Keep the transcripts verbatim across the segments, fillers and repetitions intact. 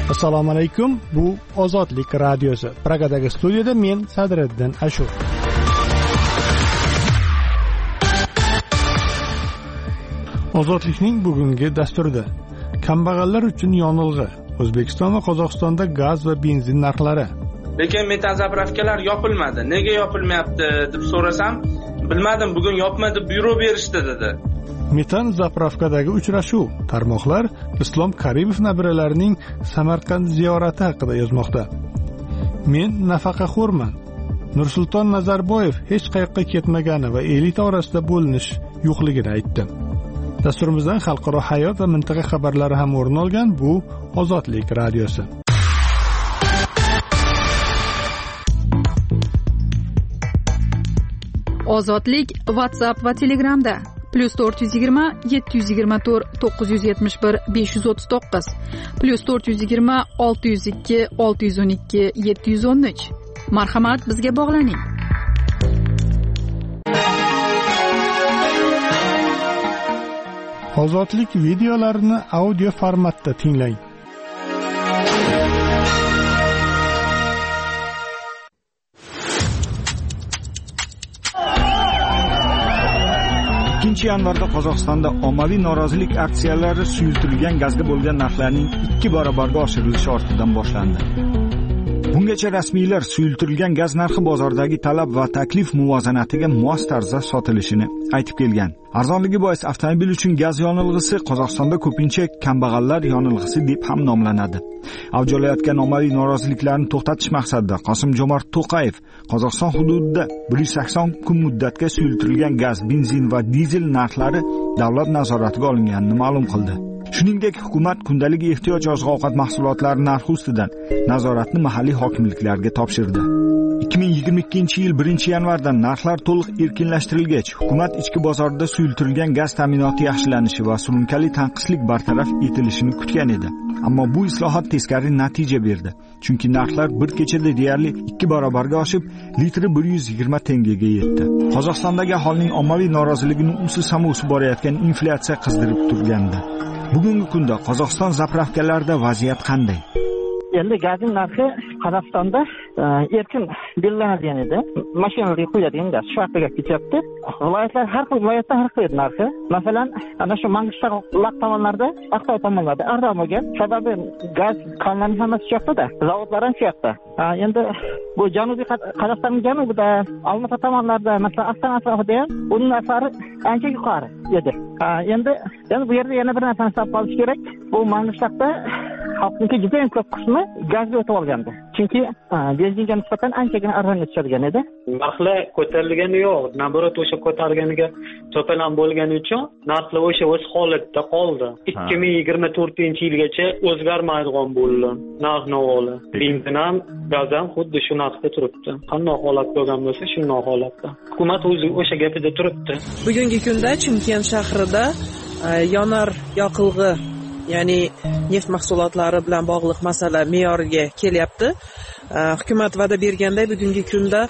Assalomu alaykum. Bu Ozodlik radiosi. Pragadagi studiyada men Sadriddin Ashur. Ozodlikning bugungi dasturida kambag'allar uchun yonilg'i, O'zbekiston va Qozog'istonda gaz va benzin narxlari. Lekin metan zapravkalar yopilmadi. Nega yopilmayapti deb so'rasam, bilmadim, bugun yopma deb buyruq berishdi dedi. Metan zapravkadagi uchrashuv. Tarmoqlar Islom Karimov nabiralarining Samarqand ziyorati haqida yozmoqda. Men nafaqaxo'rman. Nursulton Nazarboyev hech qayoqqa ketmagani va elita orasida bo'linish yo'qligini aytdi. Dasturimizdan xalqaro hayot va mintaqa xabarlari ham o'rin olgan. Bu Ozodlik radiosi. Ozodlik WhatsApp va Telegramda plus to'rt yuz yigirma yetti yuz yigirma to'rt to'qqiz yuz yetmish bir besh yuz o'ttiz to'qqiz plus to'rt yuz yigirma olti yuz ikki olti yuz o'n ikki yetti yuz o'n uch. Marhamat, bizga bog'laning. Ozodlik videolarini audio formatda tinglang. ikkinchi yanvarda Qozog'istonda ommaviy norozilik aksiyalari suyultirilgan gazga bo'lgan narxlarning ikki barobarga oshirilishi ortidan boshlandi. Bungacha rasmiylar suyultirilgan gaz narxi bozordagi talab va taklif muvozanatiga mos tarzda sotilishini aytib kelgan. Arzonligi bois avtomobil uchun gaz yonilg'isi Qozog'istonda ko'pincha kambag'allar yonilg'isi deb ham nomlanadi. Avj olayotgan ommaviy noroziliklarni to'xtatish maqsadida Qosim-Jomart To'qayev Qozog'iston hududida bir yuz sakson kun muddatga suyultirilgan gaz, benzin va dizel narxlari davlat nazoratiga olinganini ma'lum qildi. Shuningdek, hukumat kundalik ehtiyoj oziq-ovqat mahsulotlari narxi ustidan nazoratni mahalliy hokimliklarga topshirdi. ikki ming yigirma ikkinchi yil birinchi yanvardan narxlar to'liq erkinlashtirilgach, hukumat ichki bozorda suyultirilgan gaz ta'minoti yaxshilanishi va surunkali tanqislik bartaraf etilishini kutgan edi. Ammo bu islohot teskari natija berdi. Chunki narxlar bir kechada deyarli ikki barobarga oshib, litri bir yuz yigirma tengaga yetdi. Qozog'istondagi aholining ommaviy noroziligini usi samosi borayotgan inflyatsiya qizdirib turgandi. Bugungi kunda Qozog'iston zapravkalarida vaziyat qanday? Endi gazning narxi Qozog'istonda erkin belgilanadigan edi. Mashinalarga qo'yiladigan gaz shu haqida ketyapti. Viloyatlar har xil viloyatda har xil narxi. Masalan, ana shu Mang'ishtoular tomonlarda, Aqto'y tomonlarda arzon bo'lgan. Sababi gaz konlarining hammasi shu yoqda-da, zavodlar ham shu yoqda. Endi bu janubiy Qozog'istonning janubida, Olma-ota tomonlarda, masalan, Astana atrofida ham uning narxlari ancha yuqori edi. Endi endi bu yerda yana bir narsani hisobga olish kerak. Bu Mang'ishtouda xalqning juda ham ko'p qismi gazga o'tib olgandi. Chunki benzinga nisbatan anchagina arzonga tushadigan edi. Narxlar ko'tarilgani yo'q, naborot o'sha ko'targaniga to'palam bo'lgani uchun narxlar o'sha o'z holatda qoldi. ikki ming yigirma to'rtinchi yilgacha o'zgarmaydigan bo'ldi narx-navolar. Benzin ham, gaz ham xuddi shu narxda turibdi. Qanday holat bo'lgan bo'lsa, shunday holatda. Hukumat o'zi o'sha gapida turibdi. Bugungi kunda Chimkent shahrida yonar yoqilg'i, ya'ni neft mahsulotlari bilan bog'liq masala me'yoriga kelyapti. Hukumat va'da berganday bugungi kunda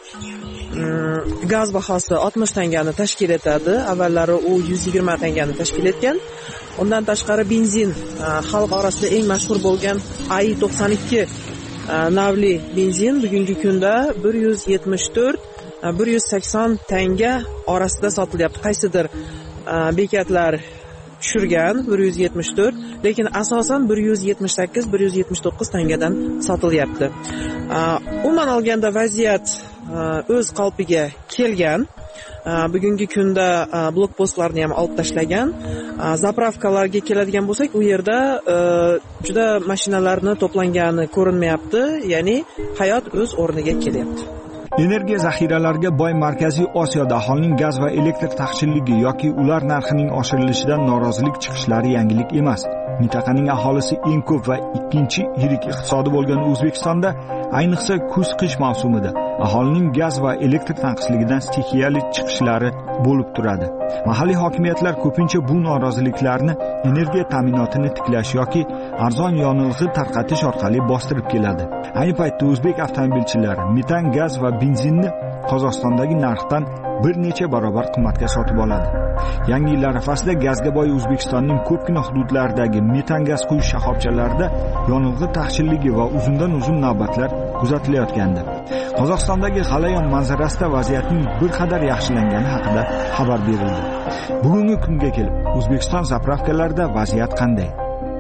gaz bahosi oltmish tangani tashkil etadi. Avvallari u yuz yigirma tangani tashkil etgan. Undan tashqari benzin xalq orasida eng mashhur bo'lgan A I to'qson ikki navli benzin bugungi kunda bir yuz yetmish to'rt bir yuz sakson tanga orasida sotilyapti. Qaysidir bekatlar tushirgan bir yuz yetmish to'rt, lekin asosan bir yuz yetmish sakkiz bir yuz yetmish to'qqiz tangadan sotilyapti. Umuman olganda vaziyat o'z qalbiga kelgan. Bugungi kunda blokpostlarni ham olib tashlagan. Zapravkalarga keladigan bo'lsak, u yerda juda mashinalarni to'plangani ko'rinmayapti, ya'ni hayot o'z o'rniga kelyapti. Energiya zaxiralariga boy Markaziy Osiyoda aholining gaz va elektr taqchilligi yoki ular narxining oshirilishidan norozilik chiqishlari yangilik emas. Mintaqaning aholisi eng ko'p va ikkinchi yirik iqtisodi bo'lgan O'zbekistonda, ayniqsa kuz-qish mavsumida aholining gaz va elektr tanqisligidan stixiyali chiqishlari bo'lib turadi. Mahalliy hokimiyatlar ko'pincha bu noroziliklarni energiya ta'minotini tiklash yoki arzon yonilg'i tarqatish orqali bostirib keladi. Ayni paytda o'zbek avtomobilchilari metan gaz va benzinni Qozog'istondagi narxdan bir necha barobar qimmatga sotib oladi. Yangi yil arafasida gazga boy O'zbekistonning ko'pgina hududlaridagi metan gaz quyish shoxobchalarida yonilg'i taqchilligi va uzundan uzun navbatlar kuzatilayotgandi. Qozog'istondagi g'alayon manzarasida vaziyatning bir qadar yaxshilangani haqida xabar berildi. Bugungi kunga kelib O'zbekiston zapravkalarida vaziyat qanday?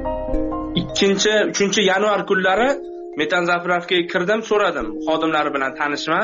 ikkinchi uchinchi yanvar kunlari metan zapravkaga kirdim, so'radim xodimlari bilan tanishma.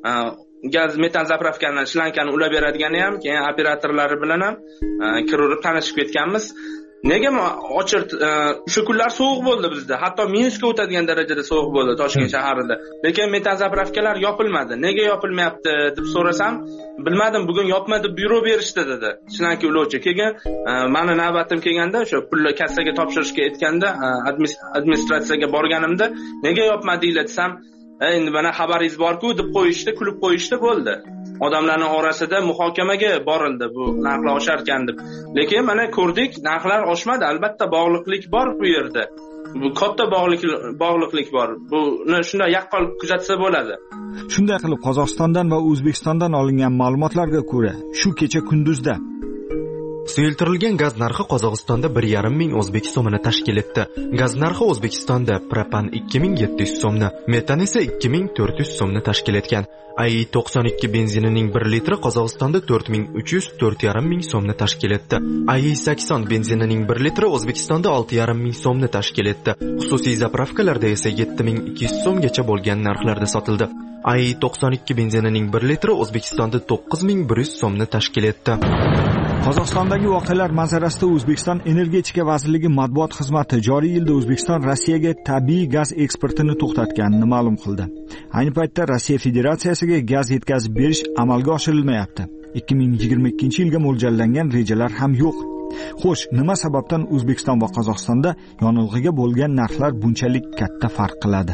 Gaz metan zapravkani shlankani ulab beradigan ham, keyin operatorlari bilan ham kirib tanishib ketganmiz. Nega ochir o'sha kunlar sovuq bo'ldi bizda. Hatto minusga o'tadigan darajada sovuq bo'ldi Toshkent shahrida. Lekin metan zapravkalar yopilmadi. Nega yopilmayapti deb so'rasam, bilmadim, bugun yopma deb buyruq berishdi dedi. Shlanka ulovchi. Keyin meni navbatim kelganda, o'sha pulni kassaga topshirishga aytganda, administratsiyaga borganimda, nega yopmadinglar desam, endi mana xabaringiz bor-ku deb qo'yishdi, kulib qo'yishdi, bo'ldi. Odamlarning orasida muhokamaga borildi, bu narxlar osharkan deb. Lekin mana ko'rdik, narxlar oshmadi. Albatta bog'liqlik bor bu yerda. Bu katta bog'liq bog'liqlik bor. Buni shunday yaqqol kuzatsa bo'ladi. Shunday qilib Qozog'istondan va O'zbekistondan olingan ma'lumotlarga ko'ra, shu kecha kunduzda Suyultirilgan gaz narxi Qozog'istonda bir yarim ming o'zbek so'mini tashkil etdi. Gaz narxi O'zbekistonda propan ikki ming yetti yuz so'mni, metan esa ikki ming to'rt yuz so'mni tashkil etgan. A I to'qson ikki benzinining bir litri Qozog'istonda to'rt ming uch yuz to'rt yarim ming so'mni tashkil etdi. A I sakson benzinining bir litri O'zbekistonda olti yarim ming so'mni tashkil etdi. Xususiy zapravkalarda esa yetti ming ikki yuz so'mgacha bo'lgan narxlarda sotildi. A I to'qson ikki benzinining bir litri O'zbekistonda to'qqiz ming bir yuz so'mni tashkil etdi. Qozog'istondagi voqealar manzarasida O'zbekiston Energetika vazirligi matbuot xizmati joriy yilda O'zbekiston Rossiyaga tabiiy gaz eksportini to'xtatganini ma'lum qildi. Ayni paytda Rossiya Federatsiyasiga gaz yetkazib berish amalga oshirilmayapti. ikki ming yigirma ikkinchi yilga mo'ljallangan rejalar ham yo'q. Xo'sh, nima sababdan O'zbekiston va Qozog'istonda yonilg'iga bo'lgan narxlar bunchalik katta farq qiladi?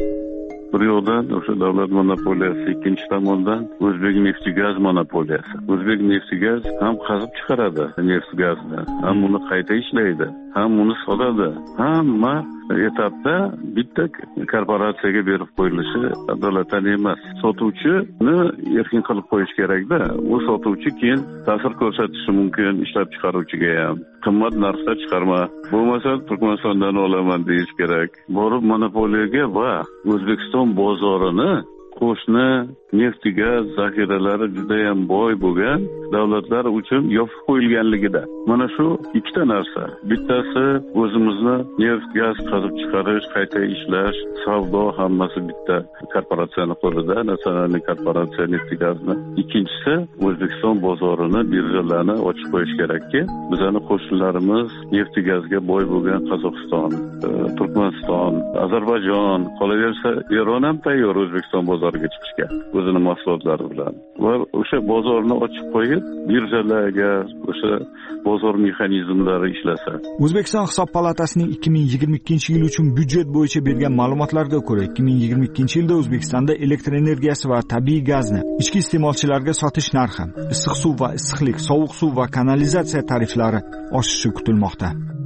Bir yo'ldan o'sha davlat monopoliyasi, ikkinchi tomondan O'zbek neft-gaz monopoliyasi. O'zbek neft-gaz ham qazib chiqaradi neft-gazni, ham uni qayta ishlaydi, ham uni sotadi. Hamma etapda bitta korporatsiyaga berib qo'yilishi adolatdan emas. Sotuvchini erkin qilib qo'yish kerak-da. U sotuvchi keyin ta'sir ko'rsatishi mumkin ishlab chiqaruvchiga ham. Qimmat narxda chiqarma, bo'lmasa Turkmanistondan olaman deyish kerak. Borib monopoliyaga va O'zbekiston bozorini qo'shni neft-gaz zaxiralari juda ham boy bo'lgan davlatlar uchun yopib qo'yilganligida. Mana shu ikkita narsa. Bittasi o'zimizni neft-gaz qazib chiqarish, qayta ishlash, savdo hammasi bitta korporatsiyaning qo'lida, nasional korporatsiya neft-gazni. Ikkinchisi O'zbekiston bozorini, birjalarni ochib qo'yish kerakki, bizning qo'shnilarimiz neft-gazga boy bo'lgan Qozog'iston, Turkmaniston, Ozarbayjon, qolaversa Eron ham tayyor O'zbekiston bozoriga chiqishga o'zining mahsulotlari bilan. Va o'sha bozorni ochib qo'yib, birjalarga o'sha bozor mexanizmlari ishlasa. O'zbekiston Hisob palatasining ikki ming yigirma ikkinchi yil uchun byudjet bo'yicha bergan ma'lumotlarga ko'ra, ikki ming yigirma ikkinchi yilda O'zbekistonda elektr energiyasi va tabiiy gazni ichki iste'molchilarga sotish narxi, issiq suv va issiqlik, sovuq suv va kanalizatsiya tariflari oshishi kutilmoqda.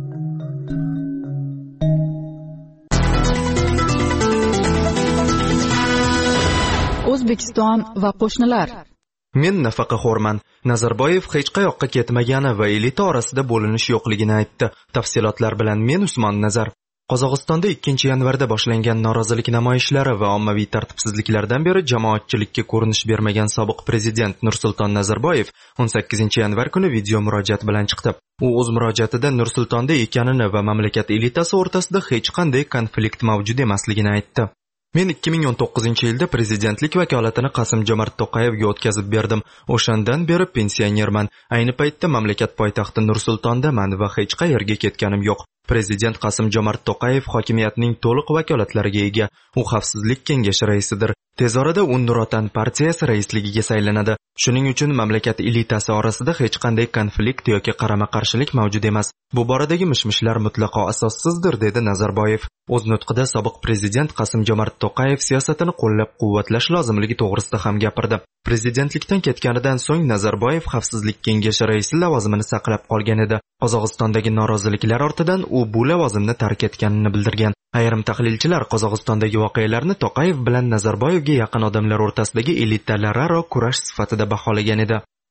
O'zbekiston va qo'shnilar. Men nafaqaxo'rman. Nazarboyev hech qayoqqa ketmagani va elita orasida bo'linish yo'qligini aytdi. Tafsilotlar bilan men Usmon Nazar. Qozog'istonda ikkinchi yanvarda boshlangan norozilik namoyishlari va ommaviy tartibsizliklardan beri jamoatchilikka ko'rinish bermagan sobiq prezident Nursulton Nazarboyev o'n sakkizinchi yanvar kuni video murojaat bilan chiqdi. U o'z murojaatida Nursultonda ekanini va mamlakat elitasi o'rtasida hech qanday konflikt mavjud emasligini aytdi. Men ikki ming o'n to'qqizinchi yilda prezidentlik vakolatini Qasim-Jomart To'qayevga o'tkazib berdim. O'shandan beri pensionerman. Ayni paytda mamlakat poytaxti Nur-Sultondaman va hech qayerga ketganim yo'q. Prezident Qasim-Jomart To'qayev hokimiyatning to'liq vakolatlariga ega. U xavfsizlik kengashi raisidir. Tez orada u Nur Otan partiyasi raisligiga saylanadi. Shuning uchun mamlakat elitasi orasida hech qanday konflikt yoki qarama-qarshilik mavjud emas. Bu boradagi mishmishlar mutlaqo asossizdir, dedi Nazarboyev. O'z nutqida sobiq prezident Qasim-Jomart To'qayev siyosatini qo'llab-quvvatlash lozimligi to'g'risida ham gapirdi. Prezidentlikdan ketganidan so'ng Nazarboyev xavfsizlik kengashi raisi lavozimini saqlab qolgan edi. Qozog'istondagi noroziliklar ortidan u bu lavozimni tark etganini bildirgan. Ayrim tahlilchilar Qozog'istondagi voqealarni To'qayev bilan Nazarboyevga yaqin odamlar o'rtasidagi elitalararo kurash sifatida baholagan edi.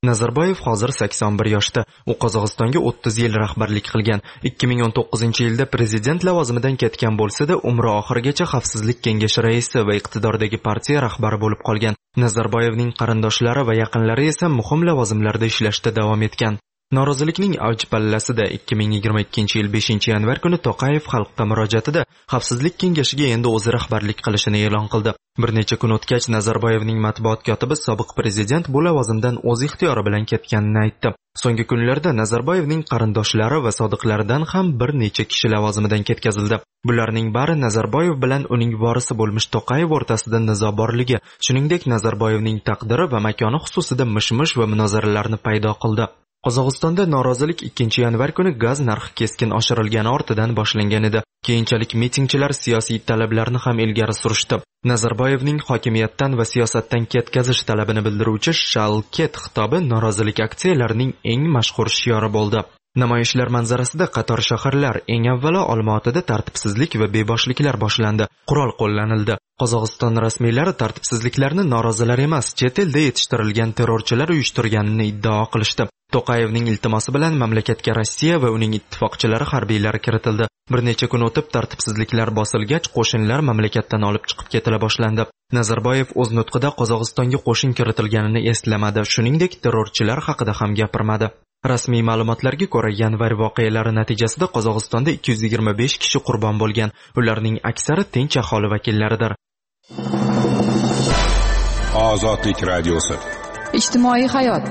Nazarboyev hozir sakson bir yoshda. U Qozog'istonga o'ttiz yil rahbarlik qilgan. ikki ming o'n to'qqizinchi yilda prezident lavozimidan ketgan bo'lsa-da, umri oxirigacha Xavfsizlik kengashi raisi va iqtidordagi partiya rahbari bo'lib qolgan. Nazarboyevning qarindoshlari va yaqinlari esa muhim lavozimlarda ishlashda davom etgan. Norozilikning avj pallasida ikki ming yigirma ikkinchi yil beshinchi yanvar kuni To'qayev xalqqa murojaatida Xavfsizlik kengashiga endi o'zi rahbarlik qilishini e'lon qildi. Bir necha kun o'tgach Nazarboyevning matbuot kotibi sobiq prezident bu lavozimdan o'z ixtiyori bilan ketganini aytdi. So'nggi kunlarda Nazarboyevning qarindoshlari va sodiqlaridan ham bir necha kishi lavozimidan ketkazildi. Bularning bari Nazarboyev bilan uning vorisi bo'lmish To'qayev o'rtasida nizo borligi, shuningdek Nazarboyevning taqdiri va makoni xususida mish-mish va munozaralarni paydo qildi. Qozog'istonda norozilik ikkinchi yanvar kuni gaz narxi keskin oshirilgani ortidan boshlangan edi. Keyinchalik mitingchilar siyosiy talablarni ham ilgari surishdi. Nazarboyevning hokimiyatdan va siyosatdan ketkazish talabini bildiruvchi Shalket xitobi norozilik aksiyalarining eng mashhur shiori bo'ldi. Namoyishlar manzarasida qator shaharlar, eng avvalo Olmaotada tartibsizlik va beboshliklar boshlandi. Qurol qo'llanildi. Qozog'iston rasmiylari tartibsizliklarni norozilar emas, chet elda yetishtirilgan terrorchilar uyushtirganini iddao qilishdi. To'qayevning iltimosi bilan mamlakatga Rossiya va uning ittifoqchilari harbiylari kiritildi. Bir necha kun o'tib tartibsizliklar bosilgach, qo'shinlar mamlakatdan olib chiqib ketila boshlandi. Nazarboyev o'z nutqida Qozog'istonga qo'shin kiritilganini eslamadi, shuningdek terrorchilar haqida ham gapirmadi. Rasmiy ma'lumotlarga ko'ra, yanvar voqealari natijasida Qozog'istonda ikki yuz yigirma besh kishi qurbon bo'lgan. Ularning aksari tinch aholi vakillaridir. Ozodlik radiosi. Ijtimoiy hayot.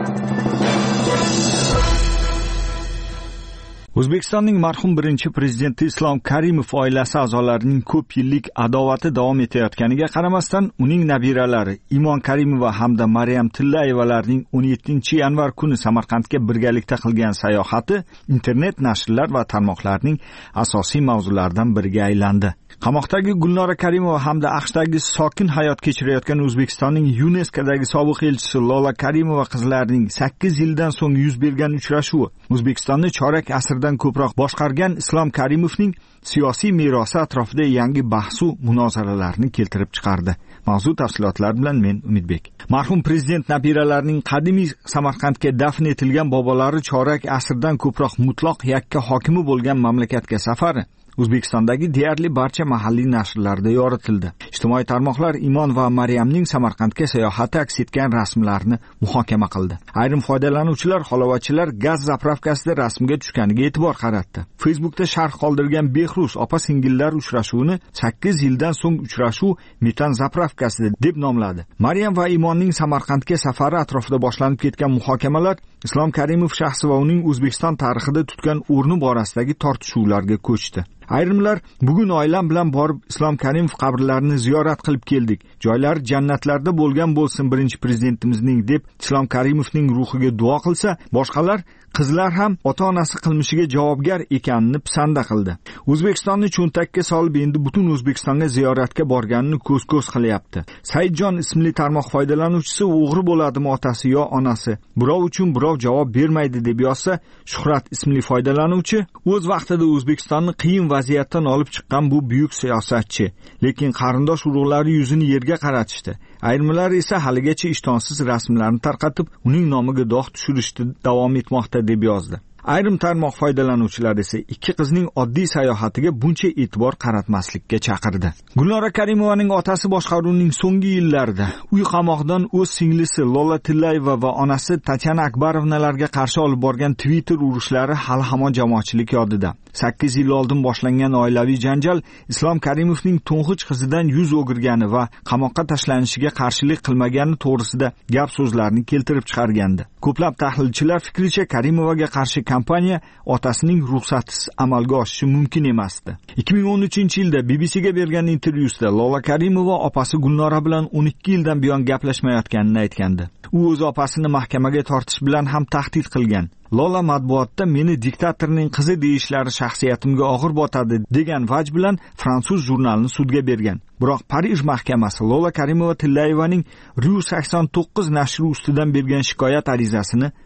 O'zbekistonning marhum birinchi prezidenti Islom Karimov oilasi a'zolarining ko'p yillik adovati davom etayotganiga qaramasdan, uning nabiralari Imon Karimova hamda Maryam Tillayevalarning o'n yettinchi yanvar kuni Samarqandga birgalikda qilgan sayohati internet nashrlar va tarmoqlarning asosiy mavzularidan biriga aylandi. Qamoqdagi Gulnora Karimova hamda AQShdagi sokin hayot kechirayotgan O'zbekistonning YuNESKOdagi sobiq elchisi Lola Karimova qizlarining sakkiz yildan so'ng yuz bergan uchrashuvi O'zbekistonni chorak asrdan ko'proq boshqargan Islom Karimovning siyosiy merosi atrofida yangi bahsu munozaralarni keltirib chiqardi. Mavzu tafsilotlari bilan men Umidbek. Marhum prezident nabiralarining qadimiy Samarqandga dafn etilgan bobolari chorak asrdan ko'proq mutloq yakka hokimi bo'lgan mamlakatga safari O'zbekistondagi deyarli barcha mahalliy nashrlarda yoritildi. Ijtimoiy tarmoqlar Imon va Maryamning Samarqandga sayohati aks etgan rasmlarni muhokama qildi. Ayrim foydalanuvchilar halovatchilar gaz zapravkasida rasmga tushganiga e'tibor qaratdi. Facebookda sharh qoldirgan Behruz opa-singillar uchrashuvini sakkiz yildan so'ng uchrashuv metan zapravkasida deb nomladi. Maryam va Imonning Samarqandga safari atrofida boshlanib ketgan muhokamalar Islom Karimov shaxsi va uning O'zbekiston tarixida tutgan o'rni borasidagi tortishuvlarga ko'chdi. Ayrimlar bugun oilam bilan borib Islom Karimov qabrlarini ziyorat qilib keldik. Joylar jannatlarda bo'lgan bo'lsin birinchi prezidentimizning deb Islom Karimovning ruhiga duo qilsa, boshqalar qizlar ham ota-onasi qilmishiga javobgar ekanini pisanda qildi. O'zbekistonni cho'ntakka solib endi butun O'zbekistonga ziyoratga borganini ko'z-ko'z qilyapti. Saidjon ismli tarmoq foydalanuvchisi o'g'ri bo'ladimi otasi yo onasi? Birov uchun birov javob bermaydi deb yozsa, Shuhrat ismli foydalanuvchi o'z vaqtida O'zbekistonni qiyin vaziyatdan olib chiqqan bu buyuk siyosatchi, lekin qarindosh urug'lari yuzini yerga qaratishdi. Ayrimlar esa haligacha ishtonsiz rasmlarni tarqatib, uning nomiga dog' tushirishda davom etmoqda deb yozdi. Ayrim tarmoq foydalanuvchilari esa ikki qizning oddiy sayohatiga buncha e'tibor qaratmaslikka chaqirdi. Gulnora Karimovaning otasi boshqaruvning so'nggi yillarida uy qamoqdan o'z singlisi Lola Tillayeva va onasi Tatyana Akbarovnalarga qarshi olib borgan Twitter urushlari hali hamon jamoatchilik yodida. sakkiz yil oldin boshlangan oilaviy janjal Islom Karimovning to'ng'ich qizidan yuz o'girgani va qamoqqa tashlanishiga qarshilik qilmagani to'g'risida gap so'zlarni keltirib chiqargandi. Ko'plab tahlilchilar fikricha Karimovaga qarshi kampaniya otasining ruxsatisiz amalga oshishi mumkin emasdi. ikki ming o'n uchinchi yilda B B C'ga bergan intervyusida Lola Karimova opasi Gulnora bilan o'n ikki yildan buyon gaplashmayotganini aytgandi. U o'z opasini mahkamaga tortish bilan ham tahdid qilgan. Lola matbuotda meni diktatorning qizi deyishlari shaxsiyatimga og'ir botadi degan vaj bilan fransuz jurnalini sudga bergan. Biroq Parij mahkamasi Lola Karimova Tillayevaning Ru sakson to'qqiz nashri ustidan bergan shikoyat arizasini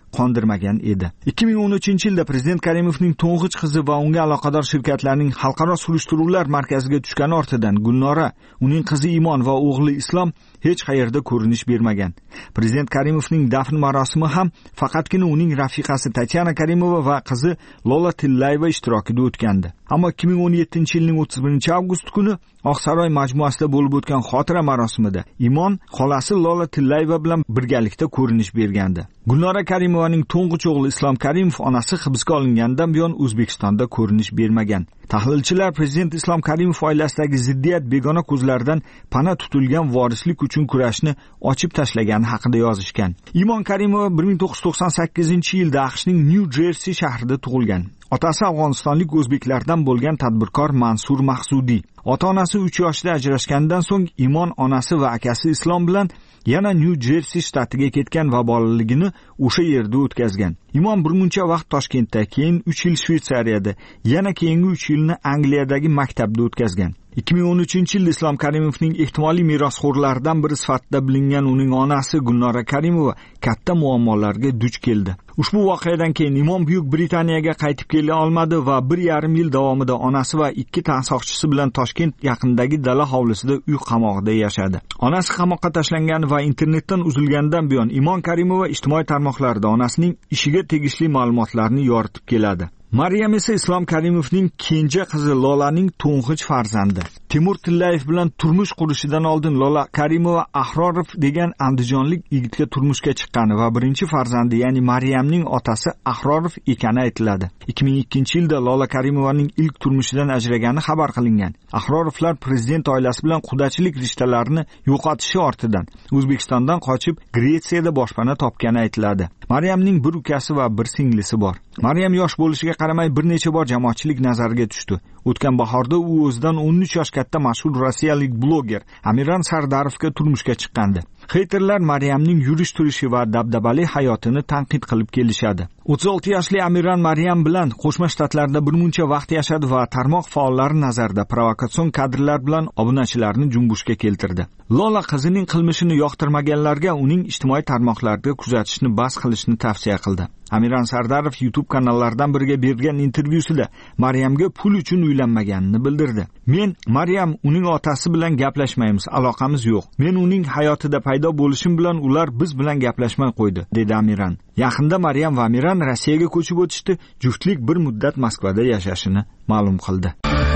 qondirmagan edi. ikki ming o'n uchinchi yilda prezident Karimovning to'ng'ich qizi va unga aloqador shirkatlarning xalqaro surishtiruvlar markaziga tushgani ortidan Gulnora, uning qizi Imon va o'g'li Islom hech qayerda ko'rinish bermagan. Prezident Karimovning dafn marosimi ham faqatgina uning rafiqasi Tatyana Karimova va qizi Lola Tillayeva ishtirokida o'tgandi. Ammo ikki ming o'n yettinchi yilning o'ttiz birinchi avgust kuni Oqsaroy majmuasida bo'lib o'tgan xotira marosimida Imon xolasi Lola Tillayeva bilan birgalikda ko'rinish bergandi. Gulnora Karimovaning to'ng'ich o'g'li Islom Karimov onasi hibsga olingandan buyon O'zbekistonda ko'rinish bermagan. Tahlilchilar prezident Islom Karimov oilasidagi ziddiyat begona ko'zlardan pana tutilgan vorislik uchun kurashni ochib tashlagani haqida yozishgan. Imon Karimova bir ming to'qqiz yuz to'qson sakkizinchi yilda AQShning New Jersey shahrida tug'ilgan. Otasi Afg'onistonlik o'zbeklardan bo'lgan tadbirkor Mansur Mahsudiy. Ota-onasi uch yoshda ajrashgandan so'ng Imon onasi va akasi Islom bilan yana New Jersey shtatiga ketgan va bolaligini o'sha yerda o'tkazgan. Imon bir muncha vaqt Toshkentda, keyin uch yil Shveysariyada, yana keyingi uch yilni Angliyadagi maktabda o'tkazgan. ikki ming o'n uchinchi yilda Islom Karimovning ehtimoliy merosxo'rlaridan biri sifatida bilingan uning onasi Gulnora Karimova katta muammolarga duch keldi. Ushbu voqeadan keyin Imon Buyuk Britaniyaga qaytib kela olmadi va bir yarim yil davomida onasi va ikki tansoqchisi bilan Toshkent yaqinidagi dala hovlisida uy qamog'ida yashadi. Onasi qamoqqa tashlangan va internetdan uzilgandan buyon Imon Karimova ijtimoiy tarmoqlarda onasining ishiga tegishli ma'lumotlarni yoritib keladi. Maryam esa Islom Karimovning kenja qizi Lolaning to'ng'ich farzandi. Timur Tillayev bilan turmush qurishidan oldin Lola Karimova Ahrorov degan andijonlik yigitga turmushga chiqqani va birinchi farzandi, ya'ni Maryamning otasi Ahrorov ekani aytiladi. ikki ming ikkinchi yilda Lola Karimovaning ilk turmushidan ajragani xabar qilingan. Ahrorovlar prezident oilasi bilan qudachilik rishtalarini yo'qotishi ortidan O'zbekistondan qochib Gretsiyada boshpana topgani aytiladi. Maryamning bir ukasi va bir singlisi bor. Maryam yosh bo'lishiga qaramay bir necha bor jamoatchilik nazariga tushdi. O'tgan bahorda u o'zidan o'n uch yosh katta mashhur rossiyalik bloger Amiran Sardarovga turmushga chiqqandi. Xeyterlar Maryamning yurish-turishi va dabdabali hayotini tanqid qilib kelishadi. o'ttiz olti yoshli Amiran Maryam bilan Qo'shma Shtatlarda bir muncha vaqt yashadi va tarmoq faollari nazarida provokatsion kadrlar bilan obunachilarni junbushga keltirdi. Lola qizining qilmishini yoqtirmaganlarga uning ijtimoiy tarmoqlarda kuzatishni bas qilishni tavsiya qildi. Amiran Sardarov YouTube kanallaridan biriga bergan intervyusida Maryamga pul uchun uylanmaganini bildirdi. Men Maryam uning otasi bilan gaplashmaymiz, aloqamiz yo'q. Men uning hayotida paydo bo'lishim bilan ular biz bilan gaplashmay qo'ydi, dedi Amiran. Yaqinda Maryam va Amiran Rossiyaga ko'chib o'tishdi, juftlik bir muddat Moskvada yashashini ma'lum qildi.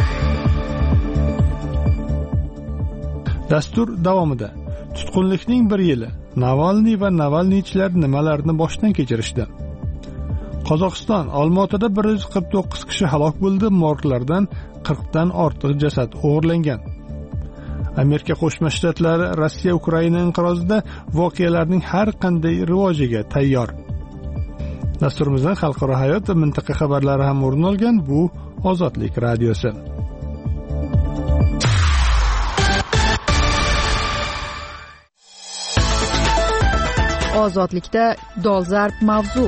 Dastur davomida tutqunlikning bir yili, Navalniy va Navalniychilar nimalarni boshdan kechirishdi? Qozog'iston Olmaotada bir yuz qirq to'qqiz kishi halok bo'ldi, morglardan qirqdan ortiq jasad o'g'irlangan. Amerika Qo'shma Shtatlari Rossiya Ukraina inqirozida voqealarning har qanday rivojiga tayyor. Dasturimizdan xalqaro hayot va mintaqa xabarlari ham o'rin olgan. Bu Ozodlik radiosi. Ozodlikda dolzarb mavzu.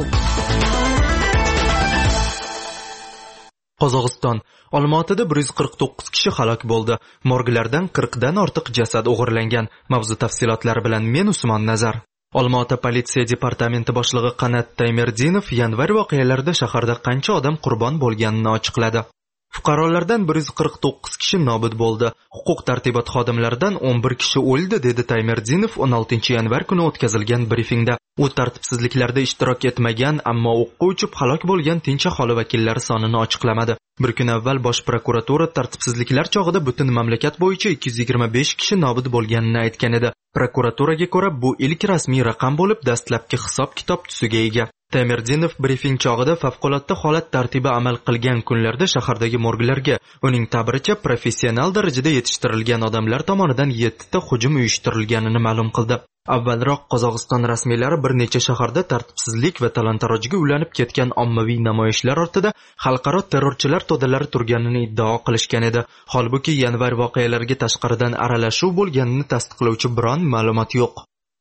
Qozog'iston Olmaotada bir yuz qirq to'qqiz kishi halok bo'ldi. Morglardan qirqdan ortiq jasad o'g'irlangan. Mavzu tafsilotlari bilan men Usmon Nazar. Olmaota politsiya departamenti boshlig'i Qanat Taymerdinov yanvar voqealarida shaharda qancha odam qurbon bo'lganini ochiqladi. Fuqarolardan bir yuz qirq to'qqiz kishi nobud bo'ldi. Huquq tartibot xodimlaridan o'n bir kishi o'ldi, dedi Taymerdinov o'n oltinchi yanvar kuni o'tkazilgan brifingda. U tartibsizliklarda ishtirok etmagan, ammo o'qqa uchib halok bo'lgan tinch aholi vakillari sonini ochiqlamadi. Bir kun avval Bosh prokuratura tartibsizliklar chog'ida butun mamlakat bo'yicha ikki yuz yigirma besh kishi nobud bo'lganini aytgan edi. Prokuraturaga ko'ra, bu ilk rasmiy raqam bo'lib, dastlabki hisob-kitob tusiga ega. Taymerdinov brifing chog'ida favqulodda holat tartibi amal qilgan kunlarda shahardagi morglarga uning ta'biricha professional darajada yetishtirilgan odamlar tomonidan yetti ta hujum uyushtirilganini ma'lum qildi. Avvalroq Qozog'iston rasmiylari bir necha shaharda tartibsizlik va talon-tarojga ulanib ketgan ommaviy namoyishlar ortida xalqaro terrorchilar to'dalari turganini iddao qilishgan edi. Holbuki yanvar voqealariga tashqaridan aralashuv bo'lganini tasdiqlovchi biron ma'lumot yo'q.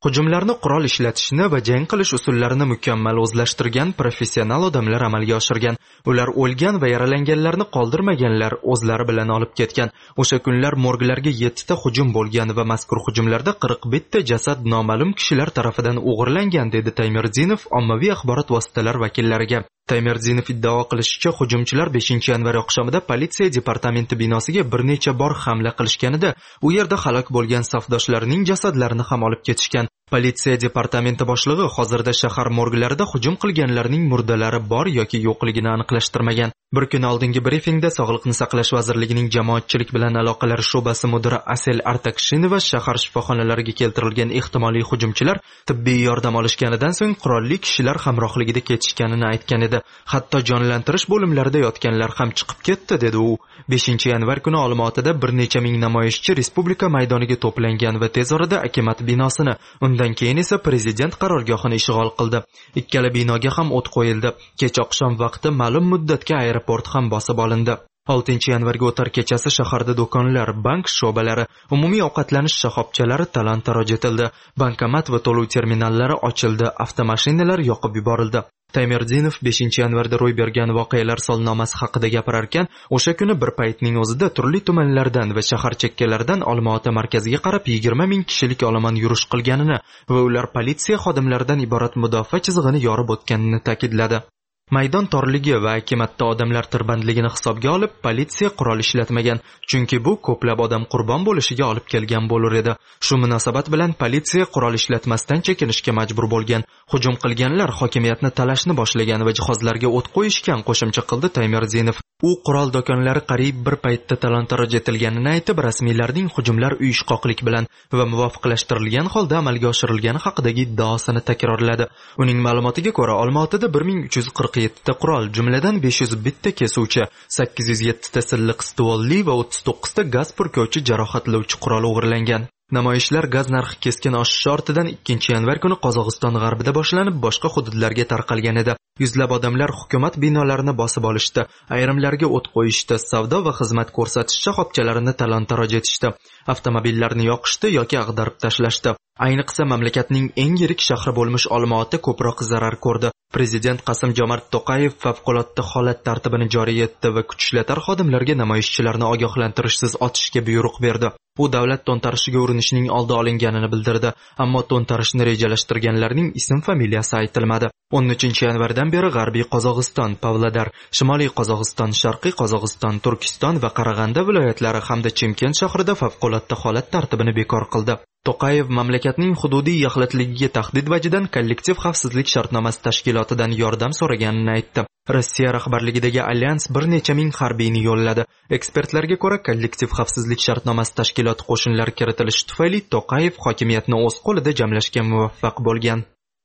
Hujumlarni qurol ishlatishni va jang qilish usullarini mukammal o'zlashtirgan professional odamlar amalga oshirgan. Ular o'lgan va yaralanganlarni qoldirmaganlar, o'zlari bilan olib ketgan. O'sha kunlar morglarga yettita hujum bo'lgan va mazkur hujumlarda qirq bitta jasad noma'lum kishilar tarafidan o'g'irlangan, dedi Taymerdinov ommaviy axborot vositalari vakillariga. Taymerdinov iddao qilishicha, hujumchilar beshinchi yanvar oqshomida politsiya departamenti binosiga bir necha bor hamla qilishganida, u yerda halok bo'lgan safdoshlarining jasadlarini ham olib ketishgan. Politsiya departamenti boshlig'i hozirda shahar morglarida hujum qilganlarning murdalari bor yoki yo'qligini aniqlashtirmagan. Bir kun oldingi brifingda Sog'liqni saqlash vazirligining jamoatchilik bilan aloqalar sho'basi mudiri Asel Artakshinova shahar shifoxonalariga keltirilgan ehtimoliy hujumchilar tibbiy yordam olishganidan so'ng qurolli kishilar hamrohligida ketishganini aytgan edi. Hatto jonlantirish bo'limlarida yotganlar ham chiqib ketdi, dedi u. beshinchi yanvar kuni Olmaotada bir necha ming namoyishchi Respublika maydoniga to'plangan va tez orada Akimat binosini, undan keyin esa prezident qarorgohini ishg'ol qildi. Ikkala binoga ham o't qo'yildi. Kech oqshom vaqti ma'lum muddatga aeroport ham bosib olindi. oltinchi yanvarga o'tar kechasi shaharda do'konlar, bank sho'balari, umumiy ovqatlanish shoxobchalari talon-taroj etildi. Bankomat va to'lov terminallari ochildi, avtomashinalar yoqib yuborildi. Taymerdinov beshinchi yanvarda ro'y bergan voqealar solnomasi haqida gapirar ekan, o'sha kuni bir paytning o'zida turli tumanlardan va shahar chekkalaridan Olmaota markaziga qarab yigirma ming kishilik olomon yurish qilganini va ular politsiya xodimlaridan iborat mudofaa chizig'ini yorib o'tganini ta'kidladi. Maydon torligi va akimatda odamlar tirbandligini hisobga olib, politsiya qurol ishlatmagan, chunki bu ko'plab odam qurbon bo'lishiga olib kelgan bo'lar edi. Shu munosabat bilan politsiya qurol ishlatmasdan chekinishga majbur bo'lgan. Hujum qilganlar hokimiyatni talashni boshlagan va jihozlarga o't qo'yishgan, qo'shimcha qildi Taymerdinov. U qurol do'konlari qariyb bir paytda talon-taroj etilganini aytib, rasmiylarning hujumlar uyushqoqlik bilan va muvofiqlashtirilgan holda amalga oshirilgani haqidagi iddaosini takrorladi. Uning ma'lumotiga ko'ra, Olmaotada bir ming uch yuz qirq yettita qurol, jumladan besh yuz bitta kesuvchi, sakkiz yuz yettita silliq stvolli va o'ttiz to'qqizta gaz purkovchi jarohatlovchi qurol o'g'irlangan. Namoyishlar gaz narxi keskin oshishi ortidan ikkinchi yanvar kuni Qozog'iston g'arbida boshlanib, boshqa hududlarga tarqalgan edi. Yuzlab odamlar hukumat binolarini bosib olishdi, ayrimlarga o't qo'yishdi, savdo va xizmat ko'rsatish shoxobchalarini talon-taroj etishdi, avtomobillarni yoqishdi yoki ag'darib tashlashdi. Ayniqsa mamlakatning eng yirik shahri bo'lmish Olmaota ko'proq zarar ko'rdi. Prezident Qasim-Jomart To'qayev favqulodda holat tartibini joriy etdi va kuch ishlatar xodimlarga namoyishchilarni ogohlantirishsiz otishga buyruq berdi. U davlat to'ntarishiga urinishining oldi olinganini bildirdi, ammo to'ntarishni rejalashtirganlarning ism-familiyasi aytilmadi. o'n uchinchi yanvardan beri G'arbiy Qozog'iston, Pavlodar, Shimoliy Qozog'iston, Sharqiy Qozog'iston, Turkiston va Qarag'anda viloyatlari hamda Chimkent shahrida favqulodda holat tartibini bekor qildi. To'qayev mamlakatning hududiy yaxlitligiga tahdid vajidan kollektiv xavfsizlik shartnomasi tashkilotidan yordam so'raganini aytdi. Rossiya rahbarligidagi alyans bir necha ming harbiyni yo'lladi. Ekspertlarga ko'ra, kollektiv xavfsizlik shartnomasi tashkiloti qo'shinlari kiritilishi tufayli To'qayev hokimiyatni o'z qo'lida jamlashga muvaffaq bo'lgan.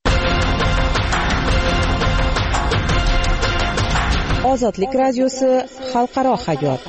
Ozodlik radiosi xalqaro hayot.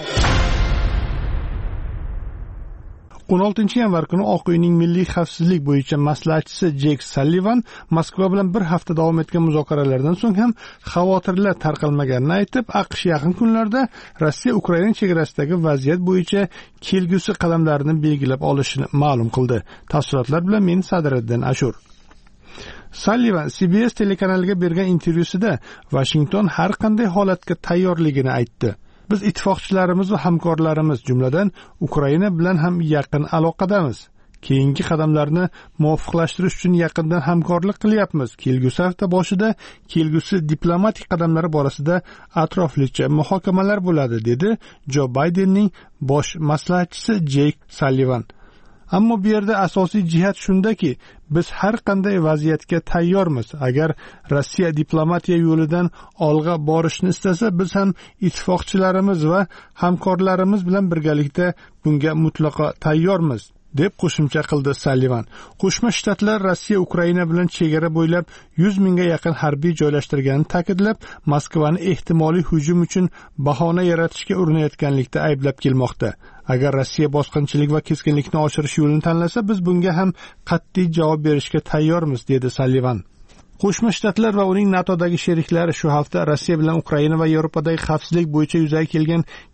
o'n oltinchi yanvar kuni Oq uyning milliy xavfsizlik bo'yicha maslahatchisi Jek Sallivan Moskva bilan bir hafta davom etgan muzokaralardan so'ng ham xavotirlar tarqalmaganini aytib, AQSh yaqin kunlarda Rossiya Ukraina chegarasidagi vaziyat bo'yicha kelgusi qadamlarni belgilab olishini ma'lum qildi. Tafsilotlar bilan men Sadriddin Ashur. Sallivan C B S telekanaliga bergan intervyusida Washington har qanday holatga tayyorligini aytdi. Biz ittifoqchilarimiz va hamkorlarimiz, jumladan Ukraina bilan ham yaqin aloqadamiz. Keyingi qadamlarni muvofiqlashtirish uchun yaqindan hamkorlik qilyapmiz. Kelgusi hafta boshida kelgusi diplomatik qadamlar borasida atroflicha muhokamalar bo'ladi, dedi Jo Baydenning bosh maslahatchisi Jek Sallivan. Ammo bu yerda asosiy jihat shundaki, biz har qanday vaziyatga tayyormiz. Agar Rossiya diplomatiya yo'lidan olg'a borishni istasa, biz ham ittifoqchilarimiz va hamkorlarimiz bilan birgalikda bunga mutlaqo tayyormiz, deb qo'shimcha qildi Sallivan. Qo'shma Shtatlar Rossiya Ukraina bilan chegara bo'ylab yuz mingga yaqin harbiy joylashtirganini ta'kidlab, Moskvani ehtimoliy hujum uchun bahona yaratishga urinayotganlikda ayblab kelmoqda. Agar Rossiya bosqinchilik va keskinlikni oshirish yo'lini tanlasa, biz bunga ham qat'iy javob berishga tayyormiz, dedi Sallivan. Qo'shma Shtatlar va uning NATOdagi sheriklari shu hafta Rossiya bilan Ukraina va Yevropadagi xavfsizlik bo'yicha yuzaga kelgan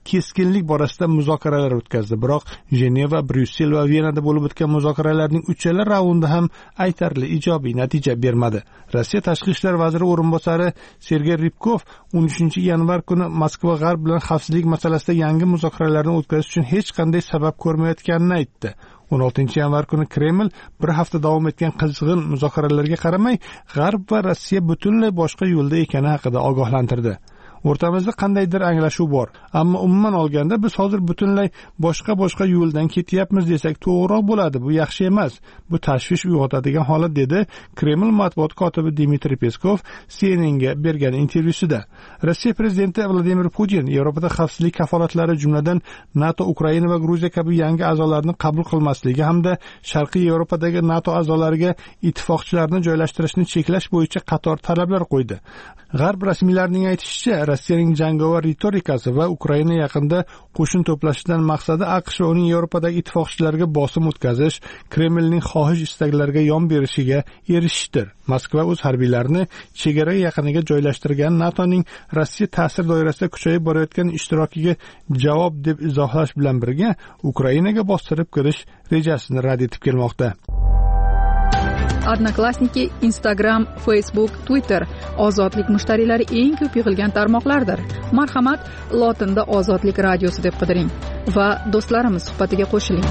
keskinlik borasida muzokaralar o'tkazdi. Biroq Jeneva, Bryussel va Venada bo'lib o'tgan muzokaralarning uchala raundi ham aytarli ijobiy natija bermadi. Rossiya tashqi ishlar vaziri o'rinbosari Sergey Rybkov o'n uchinchi yanvar kuni Moskva g'arb bilan xavfsizlik masalasida yangi muzokaralarni o'tkazish uchun hech qanday sabab ko'rmayotganini aytdi. o'n oltinchi yanvar kuni Kreml bir hafta davom etgan qizg'in muzokaralarga qaramay, G'arb va Rossiya butunlay boshqa yo'lda ekani haqida ogohlantirdi. O'rtamizda qandaydir anglashuv bor, ammo umuman olganda biz hozir butunlay boshqa-boshqa yo'ldan ketyapmiz desak to'g'riroq bo'ladi. Bu yaxshi emas. Bu tashvish uyg'otadigan holat, dedi Kreml matbuot kotibi Dmitriy Peskov C N N ga bergan intervyusida. Rossiya prezidenti Vladimir Putin Yevropada xavfsizlik kafolatlari, jumladan NATO, Ukraina va Gruziya kabi yangi a'zolarni qabul qilmasligi hamda Sharqiy Yevropadagi NATO a'zolariga ittifoqchilarni joylashtirishni cheklash bo'yicha qator talablar qo'ydi. G'arb rasmiylarining aytishicha, Rossiyaning jangovar ritorikasi va Ukraina yaqinda qo'shin to'plashidan maqsadi AQSh va uning Yevropadagi ittifoqchilariga bosim o'tkazish, Kremlning xohish istaklariga yon berishiga erishishdir. Moskva o'z harbiylarini chegara yaqiniga joylashtirgan NATOning Rossiya ta'sir doirasida kuchayib borayotgan ishtirokiga javob deb izohlash bilan birga Ukrainaga bostirib kirish rejasini rad etib kelmoqda. Odnoklassniki, Instagram, Facebook, Twitter ozodlik mushtariylari eng ko'p yig'ilgan tarmoqlardir. Marhamat, lotinda Ozodlik radiosi deb qidiring va do'stlarimiz suhbatiga qo'shiling.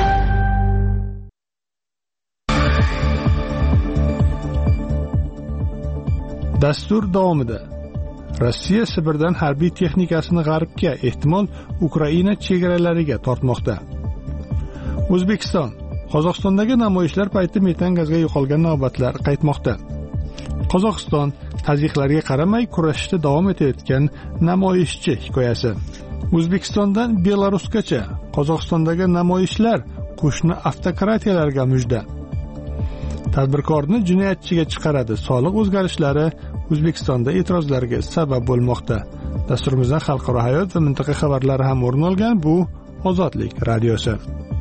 Dastur davomida Rossiya Sibirdan harbiy texnikasini g'arbga, ehtimol Ukraina chegaralariga tortmoqda. O'zbekiston Qozog'istondagi namoyishlar payti metan gazga yo'qolgan navbatlar qaytmoqda. Qozog'iston tazyiqlarga qaramay kurashishda davom etayotgan namoyishchi hikoyasi. O'zbekistondan Belarusgacha Qozog'istondagi namoyishlar qo'shni avtokratiyalarga mujda. Tadbirkorni jinoyatchiga chiqaradi. Soliq o'zgarishlari O'zbekistonda e'tirozlarga sabab bo'lmoqda. Dasturimizdan xalqaro hayot va mintaqa xabarlari ham o'rin olgan. Bu Ozodlik radiosi.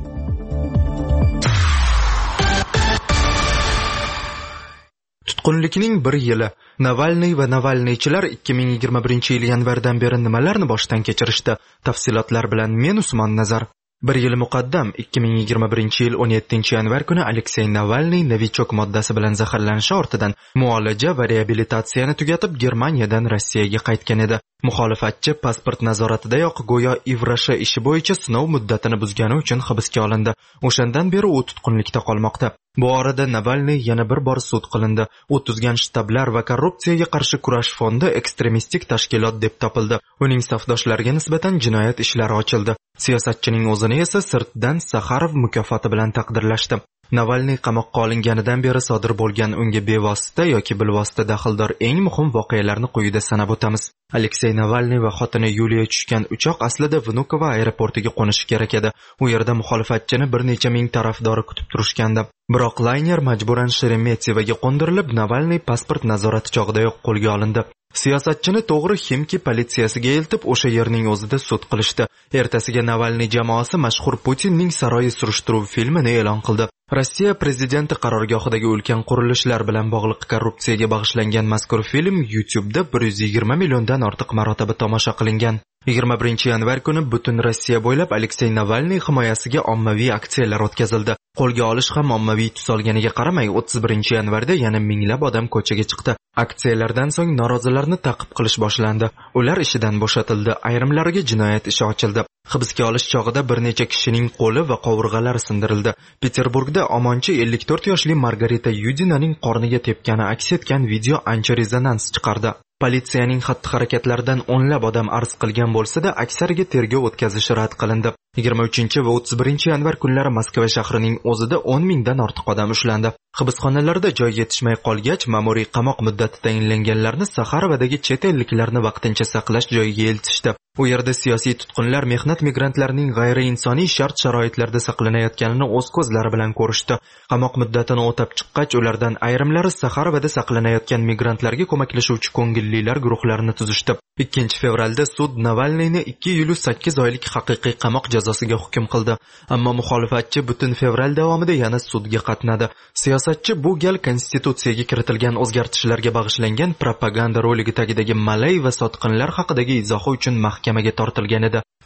Tutqunlikning bir yili. Navalniy va Navalniychilar ikki ming yigirma birinchi yil yanvardan beri nimalarni boshdan kechirishdi? Tafsilotlar bilan men Usmon Nazar. Bir yil muqaddam ikki ming yigirma birinchi yil o'n yettinchi yanvar kuni Aleksey Navalniy Novichok moddasi bilan zaharlanishi ortidan muolaja va reabilitatsiyani tugatib Germaniyadan Rossiyaga qaytgan edi. Muxolifatchi pasport nazoratidayoq go'yo ivrashi ishi bo'yicha sinov muddatini buzgani uchun hibsga olindi. O'shandan beri u tutqunlikda qolmoqda. Bu orada Navalniy yana bir bor sud qilindi. U tuzgan shtablar va korrupsiyaga qarshi kurash fondi ekstremistik tashkilot deb topildi. Uning safdoshlariga nisbatan jinoyat ishlari ochildi. Siyosatchining o'zini esa sirtdan Saxarov mukofoti bilan taqdirlashdi. Navalniy qamoqqa olinganidan beri sodir bo'lgan unga bevosita yoki bilvosita daxldor eng muhim voqealarni quyida sanab o'tamiz. Aleksey Navalniy va xotini Yuliya tushgan uchoq aslida Vnukovo aeroportiga qo'nishi kerak edi. U yerda muxolifatchini bir necha ming tarafdori kutib turishgandi. Biroq layner majburan Sheremetyevoga qo'ndirilib, Navalniy pasport nazorati chog'idayoq qo'lga olindi. Siyosatchini to'g'ri Ximki politsiyasiga eltib, o'sha yerning o'zida sud qilishdi. Ertasiga Navalniy jamoasi mashhur Putinning saroyi surishtiruv filmini e'lon qildi. Rossiya prezidenti qarorgohidagi ulkan qurilishlar bilan bog'liq korrupsiyaga bag'ishlangan mazkur film YouTube'da bir yuz yigirma milliondan ortiq marotaba tomosha qilingan. yigirma birinchi yanvar kuni butun Rossiya bo'ylab Aleksey Navalniy himoyasiga ommaviy aksiyalar o'tkazildi. Qo'lga olish ham ommaviy tus olganiga qaramay, o'ttiz birinchi yanvarda yana minglab odam ko'chaga chiqdi. Aksiyalardan so'ng norozilarni ta'qib qilish boshlandi. Ular ishidan bo'shatildi, ayrimlariga jinoyat ishi ochildi. Hibsga olish chog'ida bir necha kishining qo'li va qovurg'alari sindirildi. Peterburgda omonchi ellik to'rt yoshli Margarita Yudinaning qorniga tepgani aks etgan video ancha rezonans chiqardi. Politsiyaning xatti-harakatlaridan o'nlab odam arz qilgan bo'lsa-da, aksariga tergov o'tkazishi rad qilindi. yigirma uchinchi va o'ttiz birinchi yanvar kunlari Moskva shahrining o'zida o'n mingdan ortiq odam ushlandi. Hibsxonalarda joy yetishmay qolgach, ma'muriy qamoq muddati tayinlanganlarni Saxarovadagi chet elliklarni vaqtincha saqlash joyiga eltishdi. U yerda siyosiy tutqunlar mehnat migrantlarining g'ayriinsoniy shart-sharoitlarda saqlanayotganini o'z ko'zlari bilan ko'rishdi. Qamoq muddatini o'tab chiqqach, ulardan ayrimlari Saxarovada saqlanayotgan migrantlarga ko'maklashuvchi ko'ngillilar guruhlarini tuzishdi. ikkinchi fevralda sud Navalniyni ikki yil sakkiz oylik haqiqiy qamoq jazosiga hukm qildi. Ammo muxolifatchi butun fevral davomida yana sudga qatnadi. Siyosatchi bu gal konstitutsiyaga kiritilgan o'zgartishlarga bag'ishlangan propaganda roligi tagidagi malay va sotqinlar haqidagi izohi uchun mahkamaga tortilgan edi.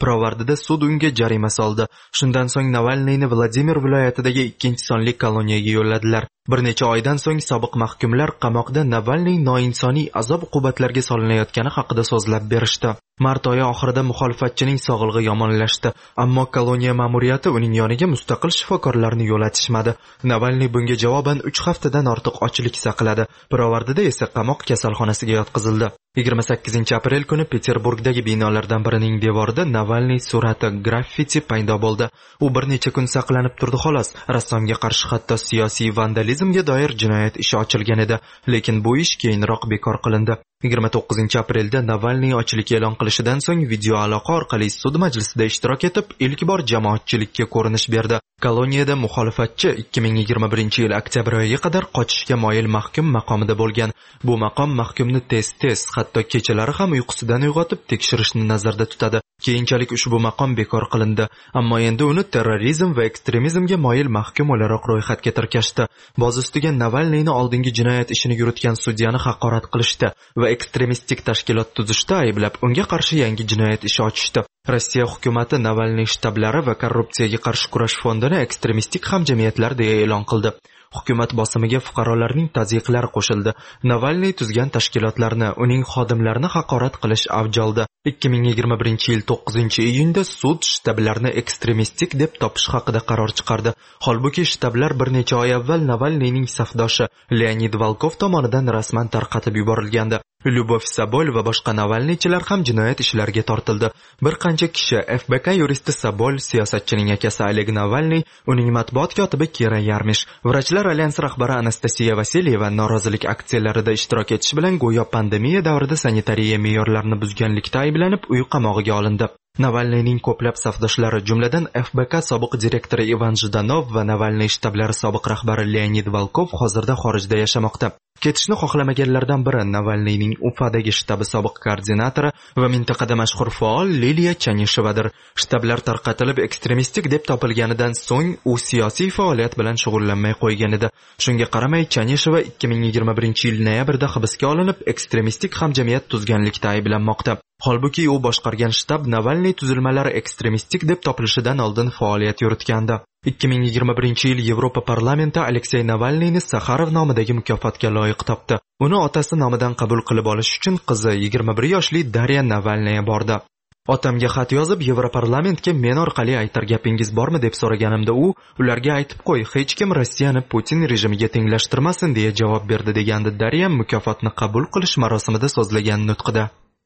Pirovardida sud unga jarima soldi. Shundan so'ng Navalniyni Vladimir viloyatidagi ikkinchi sonli koloniyaga yo'lladilar. Bir necha oydan so'ng sobiq mahkumlar qamoqda Navalniy noinsoniy azob-uqubatlarga solinayotgani haqida so'zlab berishdi. Mart oyi oxirida muxolifatchining sog'lig'i yomonlashdi, ammo koloniya ma'muriyati uning yoniga mustaqil shifokorlarni yo'latishmadi. Navalniy bunga javoban uch haftadan ortiq ochlik saqladi. Pirovardida esa qamoq kasalxonasiga yotqizildi. yigirma sakkizinchi aprel kuni Peterburgdagi binolardan birining devorida Navalniy surati graffiti paydo bo'ldi. U bir necha kun saqlanib turdi xolos. Rassomga qarshi hatto siyosiy vandalizmga doir jinoyat ishi ochilgan edi, lekin bu ish keyinroq bekor qilindi. yigirma to'qqizinchi aprelda Navalniy ochlik e'lon qilishidan so'ng video aloqa orqali sud majlisida ishtirok etib, ilk bor jamoatchilikka ko'rinish berdi. Koloniyada muxolifatchi ikki ming yigirma birinchi yil oktyabr oyiga qadar qochishga moyil mahkum maqomida bo'lgan. Bu maqom mahkumni tez-tez, hatto kechalari ham uyqusidan uyg'otib tekshirishni nazarda tutadi. Keyinchalik ushbu maqom bekor qilindi, ammo endi uni terrorizm va ekstremizmga moyil mahkum o'laroq ro'yxatga tirkashdi. Boz ustiga Navalniyni oldingi jinoyat ishini yuritgan sudyani haqorat qilishdi va ekstremistik tashkilot tuzishda ayblab, unga qarshi yangi jinoyat ishi ochishdi. Rossiya hukumati Navalniy shtablari va korrupsiyaga qarshi kurash fondini ekstremistik hamjamiyatlar deya e'lon qildi. Hukumat bosimiga fuqarolarning tazyiqlari qo'shildi. Navalniy tuzgan tashkilotlarni, uning xodimlarini haqorat qilish avj oldi. ikki ming yigirma birinchi yil to'qqizinchi iyunda sud shtablarni ekstremistik deb topish haqida qaror chiqardi. Holbuki shtablar bir necha oy avval Navalniyning safdoshi Leonid Volkov tomonidan rasman tarqatib yuborilgandi. Lyubov Sabol va boshqa Navalniychilar ham jinoyat ishlariga tortildi. Bir qancha kishi, F B K yuristi Sabol, siyosatchining akasi Oleg Navalniy, uning matbuot kotibi Kira Yarmish, Vrachlar alyansi rahbari Anastasiya Vasilyeva norozilik aksiyalarida ishtirok etish bilan go'yo pandemiya davrida sanitariya me'yorlarini buzganlikda ayblanib uy qamog'iga olindi. Navalniyning ko'plab safdoshlari, jumladan F B K sobiq direktori Ivan Zhdanov va Navalniy shtablari sobiq rahbari Leonid Volkov hozirda xorijda yashamoqda. Ketishni xohlamaganlardan biri Navalniyning Ufadagi shtabi sobiq koordinatori va mintaqada mashhur faol Liliya Chanishevadir. Shtablar tarqatilib ekstremistik deb topilganidan so'ng u siyosiy faoliyat bilan shug'ullanmay qo'ygan edi. Shunga qaramay Chanisheva ikki ming yigirma birinchi yil noyabrda hibsga olinib, ekstremistik hamjamiyat tuzganlikda ayblanmoqda. Holbuki u boshqargan shtab Navalniy tuzilmalari ekstremistik deb topilishidan oldin faoliyat yuritgandi. ikki ming yigirma birinchi yil Yevropa parlamenti Aleksey Navalniyni Saxarov nomidagi mukofotga loyiq topdi. Uni otasi nomidan qabul qilib olish uchun qizi yigirma bir yoshli Darya Navalnaya bordi. Otamga xat yozib, Yevroparlamentga men orqali aytar gapingiz bormi deb so'raganimda u, ularga aytib qo'y, hech kim Rossiyani Putin rejimiga tenglashtirmasin deya javob berdi, degandi Darya mukofotni qabul qilish marosimida so'zlagan nutqida.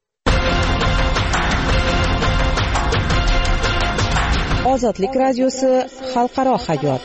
Ozodlik radiosi xalqaro hayot.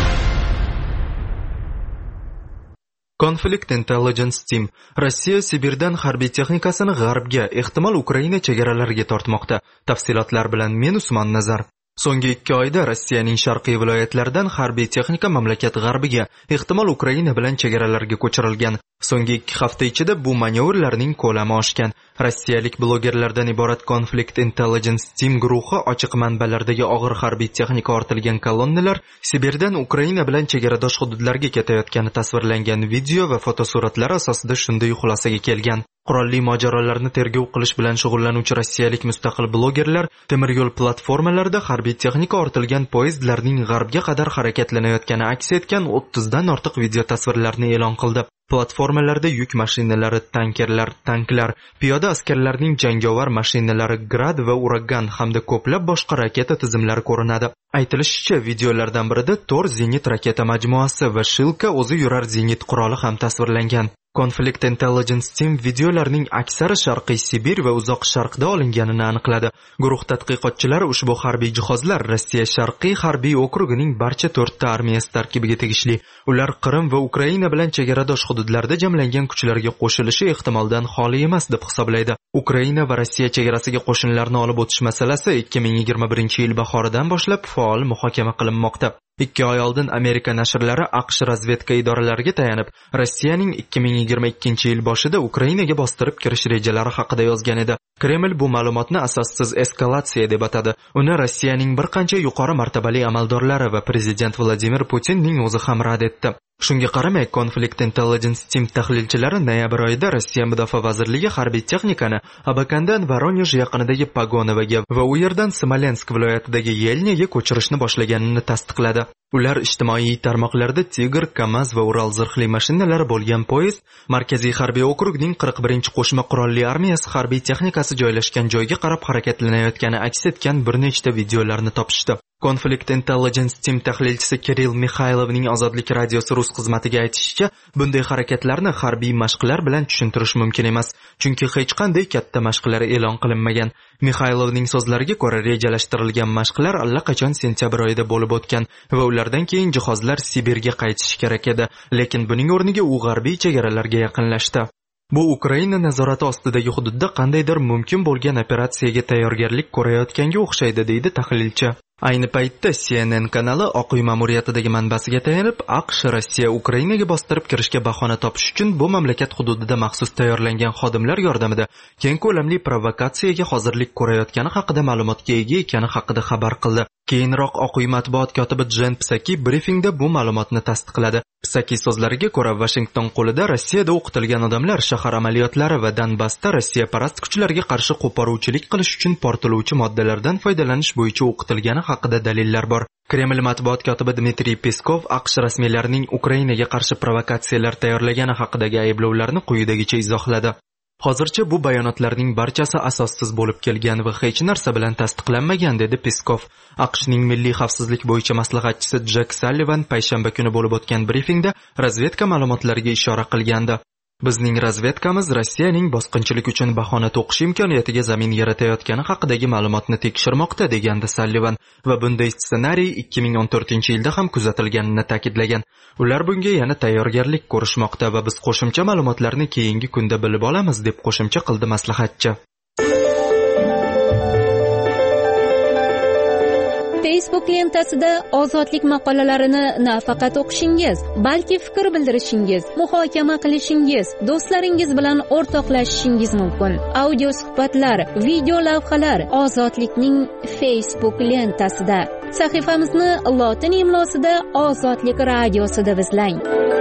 Conflict Intelligence Team Rossiya Sibirdan harbiy texnikasini g'arbga, ehtimol Ukraina chegaralariga tortmoqda. Tafsilotlar bilan men Usmon Nazar. So'nggi ikki oyda Rossiyaning sharqiy viloyatlaridan harbiy texnika mamlakat g'arbiga, ehtimol Ukraina bilan chegaralarga ko'chirilgan. So'nggi ikki hafta ichida bu manyovrlarning ko'lami oshgan. Rossiyalik blogerlardan iborat Conflict Intelligence Team guruhi ochiq manbalardagi og'ir harbiy texnika ortilgan kolonnalar Sibirdan Ukraina bilan chegaradosh hududlarga ketayotgani tasvirlangan video va fotosuratlar asosida shunday xulosaga kelgan. Qurolli mojarolarni tergov qilish bilan shug'ullanuvchi rossiyalik mustaqil blogerlar temir yo'l platformalarida harbiy texnika ortilgan poyezdlarning g'arbga qadar harakatlanayotgani aks etgan o'ttizdan ortiq video tasvirlarni e'lon qildi. Platformalarda yuk mashinalari, tankerlar, tanklar, piyoda askarlarning jangovar mashinalari Grad va Uragan hamda ko'plab boshqa raketa tizimlari ko'rinadi. Aytilishicha, videolardan birida Tor zenit raketa majmuasi va Shilka o'zi yurar zenit quroli ham tasvirlangan. Conflict Intelligence Team videolarning aksari Sharqiy Sibir va Uzoq Sharqda olinganini aniqladi. Guruh tadqiqotchilari ushbu harbiy jihozlar Rossiya Sharqiy harbiy okrugining barcha to'rtta armiyasi tarkibiga tegishli. Ular Qrim va Ukraina bilan chegaradosh hududlarda jamlangan kuchlarga qo'shilishi ehtimoldan xoli emas deb hisoblaydi. Ukraina va Rossiya chegarasiga qo'shinlarni olib o'tish masalasi ikki ming yigirma birinchi yil bahoridan boshlab faol muhokama qilinmoqda. Ikki oy oldin Amerika nashrlari AQSh razvedka idoralariga tayanib, Rossiyaning ikki ming yigirma ikkinchi yil boshida Ukrainaga bostirib kirish rejalari haqida yozgan edi. Kreml bu ma'lumotni asossiz eskalatsiya deb atadi. Uni Rossiyaning bir qancha yuqori martabali amaldorlari va prezident Vladimir Putinning o'zi ham rad etdi. Shunga qaramay, Conflict Intelligence Team tahlilchilari noyabr oyida Rossiya Mudofaa vazirligi harbiy texnikani Abakandan Voronoj yaqinidagi Pagonovaga va u yerdan Smolensk viloyatidagi Yelniga ko'chirishni boshlaganini tasdiqladi. Ular ijtimoiy tarmoqlarda Tigr, Kamaz va Ural zirhli mashinalari bo'lgan poyezd Markaziy harbiy okrugning qirq birinchi qo'shma qurolli armiyasi harbiy texnikasi joylashgan joyga qarab harakatlanayotgani aks etgan bir nechta videolarni topishdi. Conflict Intelligence Team tahlilchisi Kirill Mikhaylovning Ozodlik radiosi rus xizmatiga aytishicha, bunday harakatlarni harbiy mashqlar bilan tushuntirish mumkin emas, chunki hech qanday katta mashqlar e'lon qilinmagan. Mikhaylovning so'zlariga ko'ra, rejalashtirilgan mashqlar allaqachon sentyabr oyida bo'lib o'tgan va ulardan keyin jihozlar Sibirga qaytishi kerak edi, lekin buning o'rniga u g'arbiy chegaralarga yaqinlashdi. Bu Ukraina nazorati ostidagi hududda qandaydir mumkin bo'lgan operatsiyaga tayyorgarlik ko'rayotganga o'xshaydi, deydi tahlilchi. Ayni paytda C N N kanali Oq uy ma'muriyatidagi manbasiga tayanib, AQSh Rossiya Ukrainaga bostirib kirishga bahona topish uchun bu mamlakat hududida maxsus tayyorlangan xodimlar yordamida keng ko'lamli provokatsiyaga hozirlik ko'rayotgani haqida ma'lumotga ega ekani haqida xabar qildi. Keyinroq Oq uy matbuot kotibi Jen Psaki brifingda bu ma'lumotni tasdiqladi. Psaki so'zlariga ko'ra, Washington qo'lida Rossiyada o'qitilgan odamlar shahar amaliyotlari va Donbassda Rossiya parast kuchlarga qarshi qo'poruvchilik qilish uchun portlovchi moddalardan foydalanish bo'yicha o'qitilgani haqida dalillar bor. Kreml matbuot kotibi Dmitriy Peskov AQSh rasmiylarining Ukrainaga qarshi provokatsiyalar tayyorlagani haqidagi ayblovlarni quyidagicha izohladi. Hozircha bu bayonotlarning barchasi asossiz bo'lib kelgan va hech narsa bilan tasdiqlanmagan, dedi Peskov. AQShning milliy xavfsizlik bo'yicha maslahatchisi Jack Sullivan payshanba kuni bo'lib o'tgan brifingda razvedka ma'lumotlariga ishora qilgandi. Bizning razvedkamiz Rossiyaning bosqinchilik uchun bahona to'qish imkoniyatiga zamin yaratayotgani haqidagi ma'lumotni tekshirmoqda, degandi Sullivan va bunday ssenariy ikki ming o'n to'rtinchi yilda ham kuzatilganini ta'kidlagan. Ular bunga yana tayyorgarlik ko'rishmoqda va biz qo'shimcha ma'lumotlarni keyingi kunda bilib olamiz, deb qo'shimcha qildi maslahatchi. Facebook lentasida ozodlik maqolalarini nafaqat o'qishingiz, balki fikr bildirishingiz, muhokama qilishingiz, do'stlaringiz bilan o'rtoqlashishingiz mumkin. Audio suhbatlar, video lavhalar Ozodlikning Facebook lentasida. Sahifamizni lotin imlosida Ozodlik radiosi deb izlang.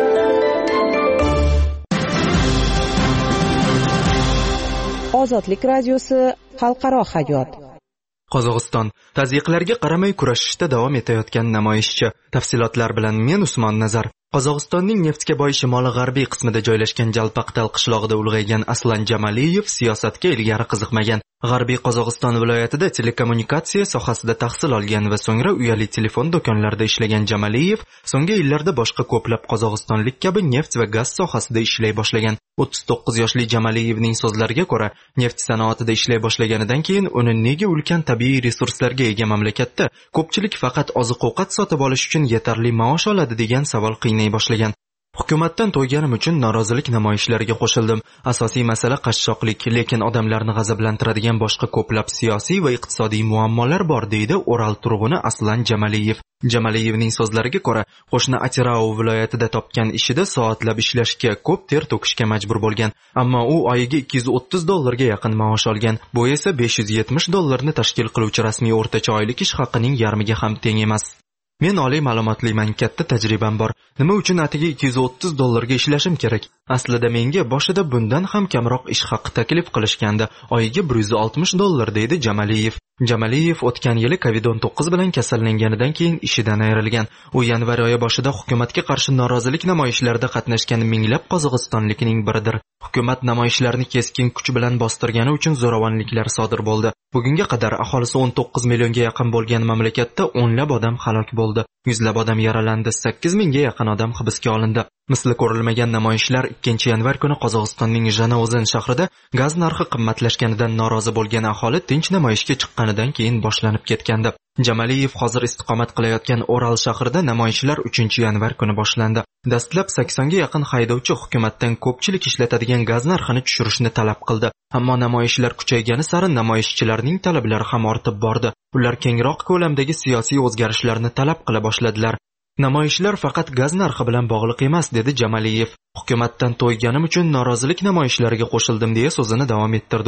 Ozodlik radiosi xalqaro hayot. Qozog'iston tazyiqlarga qaramay kurashishda davom etayotgan namoyishchi. Tafsilotlar bilan men Usmon Nazar. Qozog'istonning neftga boy shimoli-g'arbiy qismida joylashgan Jalpaqtal qishlog'ida ulg'aygan Aslan Jamaliyev siyosatga ilgari qiziqmagan. G'arbiy Qozog'iston viloyatida telekommunikatsiya sohasida tahsil olgan va so'ngra uyali telefon do'konlarida ishlagan Jamaliyev so'nggi yillarda boshqa ko'plab qozog'istonlik kabi neft va gaz sohasida ishlay boshlagan. o'ttiz to'qqiz yoshli Jamaliyevning so'zlariga ko'ra, neft sanoatida ishlay boshlaganidan keyin uni nega ulkan tabiiy resurslarga ega mamlakatda ko'pchilik faqat oziq-ovqat sotib olish uchun yetarli maosh oladi degan savol qiynay boshlagan. Hukumatdan to'yganim uchun norozilik namoyishlariga qo'shildim. Asosiy masala qashshoqlik, lekin odamlarni g'azablantiradigan boshqa ko'plab siyosiy va iqtisodiy muammolar bor, deydi Oral turg'uni Aslan Jamaliyev. Jamaliyevning so'zlariga ko'ra, qo'shni Atirau viloyatida topgan ishida soatlab ishlashga, ko'p ter to'kishga majbur bo'lgan, ammo u oyiga ikki yuz o'ttiz dollarga yaqin maosh olgan. Bu esa besh yuz yetmish dollarni tashkil qiluvchi rasmiy o'rtacha oylik ish haqining yarmiga ham teng emas. Men oliy ma'lumotliman, katta tajribam bor. Nima uchun atiga ikki yuz o'ttiz dollarga ishlashim kerak? Aslida menga boshida bundan ham kamroq ish haqi taklif qilishgandi. Oyiga bir yuz oltmish dollar, deydi Jamaliyev. Jamaliyev o'tgan yili kovid o'n to'qqiz bilan kasallanganidan keyin ishidan ayrilgan. U yanvar oyi boshida hukumatga qarshi norozilik namoyishlarida qatnashgan minglab qozog'istonlikning biridir. Hukumat namoyishlarni keskin kuch bilan bostirgani uchun zo'ravonliklar sodir bo'ldi. Bugunga qadar aholisi o'n to'qqiz millionga yaqin bo'lgan mamlakatda o'nlab odam halok bo'ldi. Yuzlab odam yaralandi, sakkiz mingga yaqin odam hibsga olindi. Misli ko'rilmagan namoyishlar ikkinchi yanvar kuni Qozog'istonning Jano'zan shahrida gaz narxi qimmatlashganidan norozi bo'lgan aholi tinch namoyishga chiqqanidan keyin boshlanib ketgandi. Jamaliyev hozir istiqomat qilayotgan Oral shahrida namoyishlar uchinchi yanvar kuni boshlandi. Dastlab saksonga yaqin haydovchi hukumatdan ko'pchilik ishlatadigan gaz narxini tushirishni talab qildi. Ammo namoyishlar kuchaygani sari namoyishchilarning talablari ham ortib bordi. Ular kengroq ko'lamdagi siyosiy o'zgarishlarni talab qila boshladilar. Namoyishlar faqat gaz narxi bilan bog'liq emas, dedi Jamaliyev. Hukumatdan to'yganim uchun norozilik namoyishlariga qo'shildim deya so'zini davom ettirdi u.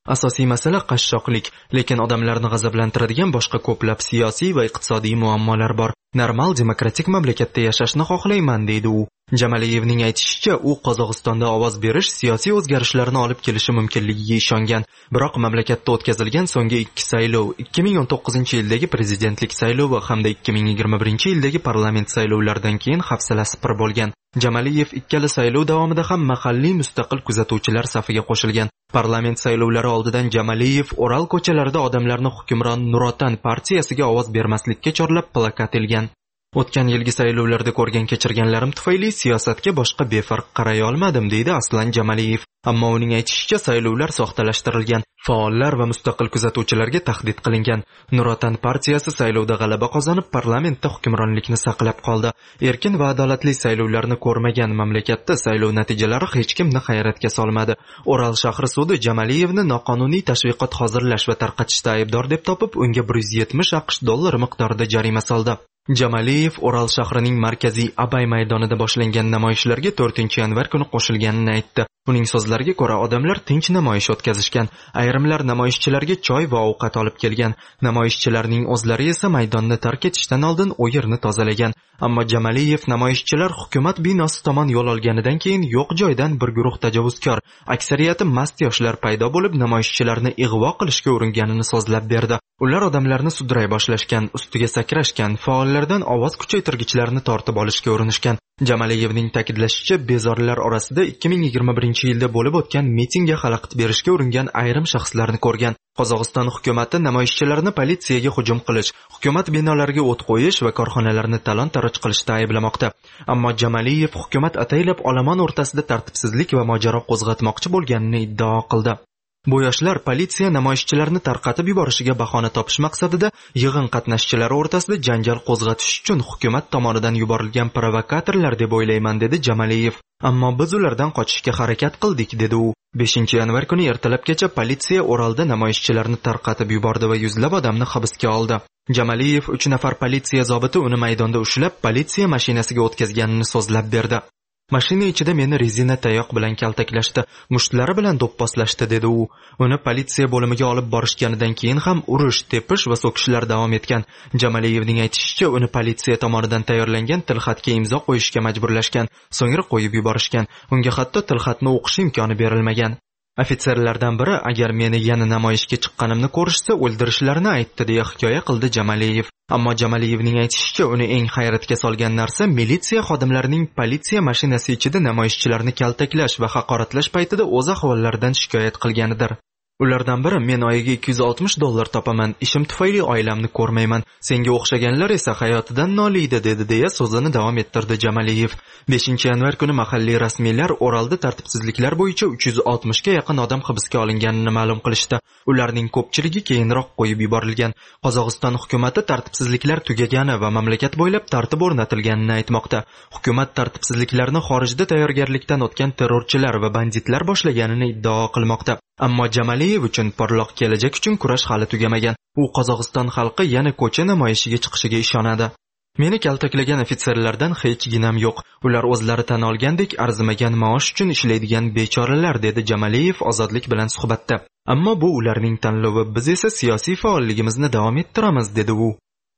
Asosiy masala qashshoqlik, lekin odamlarni g'azablantiradigan boshqa ko'plab siyosiy va iqtisodiy muammolar bor. Normal demokratik mamlakatda yashashni xohlayman, deydi u. Jamaliyevning aytishicha, u Qozog'istonda ovoz berish siyosiy o'zgarishlarni olib kelishi mumkinligiga ishongan. Biroq mamlakatda o'tkazilgan so'nggi ikki saylov, ikki ming o'n to'qqizinchi yildagi prezidentlik saylovi hamda ikki ming yigirma birinchi yildagi parlament saylovlaridan keyin hafsalasi pir bo'lgan. Jamaliyev ikkala saylov davomida ham mahalliy mustaqil kuzatuvchilar safiga qo'shilgan. Parlament saylovlari oldidan Jamaliyev Oral ko'chalarida odamlarni hukmron Nurotan partiyasiga ovoz bermaslikka chorlab plakat ilgan. O'tgan yilgi saylovlarda ko'rgan kechirganlarim tufayli siyosatga boshqa befarq qaray olmadim, deydi Aslan Jamaliyev. Ammo uning aytishicha, saylovlar soxtalashtirilgan, faollar va mustaqil kuzatuvchilarga tahdid qilingan. Nurotan partiyasi saylovda g'alaba qozonib, parlamentda hukmronlikni saqlab qoldi. Erkin va adolatli saylovlarni ko'rmagan mamlakatda saylov natijalari hech kimni hayratga solmadi. Oral shahri sudi Jamaliyevni noqonuniy tashviqot hozirlash va tarqatishda aybdor deb topib, unga bir yuz yetmish aqsh dollari miqdorida jarima soldi. Jamaliyev Oral shahrining markaziy Abay maydonida boshlangan namoyishlarga to'rtinchi yanvar kuni qo'shilganini aytdi. Uning so'zlariga ko'ra, odamlar tinch namoyish o'tkazishgan. Ayrimlar namoyishchilarga choy va ovqat olib kelgan. Namoyishchilarning o'zlari esa maydonni tark etishdan oldin u yerni tozalagan. Ammo Jamaliyev namoyishchilar hukumat binosi tomon yo'l olganidan keyin yo'q joydan bir guruh tajovuzkor, aksariyati mast yoshlar paydo bo'lib, namoyishchilarni ig'vo qilishga uringanini so'zlab berdi. Ular odamlarni sudray boshlashgan, ustiga sakrashgan, faollardan ovoz kuchaytirgichlarni tortib olishga urinishgan. Jamaliyevning ta'kidlashicha, bezorilar orasida ikki ming yigirma birinchi yilda bo'lib o'tgan mitingga xalaqit berishga uringan ayrim shaxslarni ko'rgan. Qozog'iston hukumati namoyishchilarni politsiyaga hujum qilish, hukumat binolariga o't qo'yish va korxonalarni talon-taroj qilishda ayblamoqda. Ammo Jamaliyev hukumat ataylab olomon o'rtasida tartibsizlik va mojaro qo'zg'atmoqchi bo'lganini iddao qildi. Bu yoshlar politsiya namoyishchilarni tarqatib yuborishiga bahona topish maqsadida yig'in qatnashchilari o'rtasida janjal qo'zg'atish uchun hukumat tomonidan yuborilgan provokatorlar deb o'ylayman, dedi Jamaliyev. Ammo biz ulardan qochishga harakat qildik, dedi u. beshinchi yanvar kuni ertalabgacha politsiya Oralda namoyishchilarni tarqatib yubordi va yuzlab odamni hibsga oldi. Jamaliyev uch nafar politsiya zobiti uni maydonda ushlab, politsiya mashinasiga o'tkazganini so'zlab berdi. Mashina ichida meni rezina tayoq bilan kaltaklashdi, mushtlari bilan do'pposlashdi, dedi u. Uni politsiya bo'limiga olib borishganidan keyin ham urush, tepish va so'kishlar davom etgan. Jamaliyevning aytishicha, uni politsiya tomonidan tayyorlangan tilxatga imzo qo'yishga majburlashgan, so'ngra qo'yib yuborishgan. Unga hatto tilxatni o'qish imkoni berilmagan. Ofitserlardan biri agar meni yana namoyishga chiqqanimni ko'rishsa, o'ldirishlarini aytdi, deya hikoya qildi Jamaliyev. Ammo Jamaliyevning aytishicha, uni eng hayratga solgan narsa militsiya xodimlarining politsiya mashinasi ichida namoyishchilarni kaltaklash va haqoratlash paytida o'z ahvollaridan shikoyat qilganidir. Ulardan biri, men oyiga ikki yuz oltmish dollar topaman, ishim tufayli oilamni ko'rmayman, senga o'xshaganlar esa hayotidan noliydi, dedi, deya so'zini davom ettirdi Jamaliyev. beshinchi yanvar kuni mahalliy rasmiylar Oralda tartibsizliklar bo'yicha uch yuz oltmishga yaqin odam hibsga olinganini ma'lum qilishdi. Ularning ko'pchiligi keyinroq qo'yib yuborilgan. Qozog'iston hukumati tartibsizliklar tugagani va mamlakat bo'ylab tartib o'rnatilganini aytmoqda. Hukumat tartibsizliklarni xorijda tayyorgarlikdan o'tgan terrorchilar va banditlar boshlaganini iddao qilmoqda. Ammo Jamaliyev uchun porloq kelajak uchun kurash hali tugamagan. U Qozog'iston xalqi yana ko'cha namoyishiga chiqishiga ishonadi. Meni kaltaklagan ofitserlardan hech ginam yo'q. Ular o'zlari tan olgandek arzimagan maosh uchun ishlaydigan bechoralar, dedi Jamaliyev ozodlik bilan suhbatda. Ammo bu ularning tanlovi, biz esa siyosiy faolligimizni davom ettiramiz, dedi u.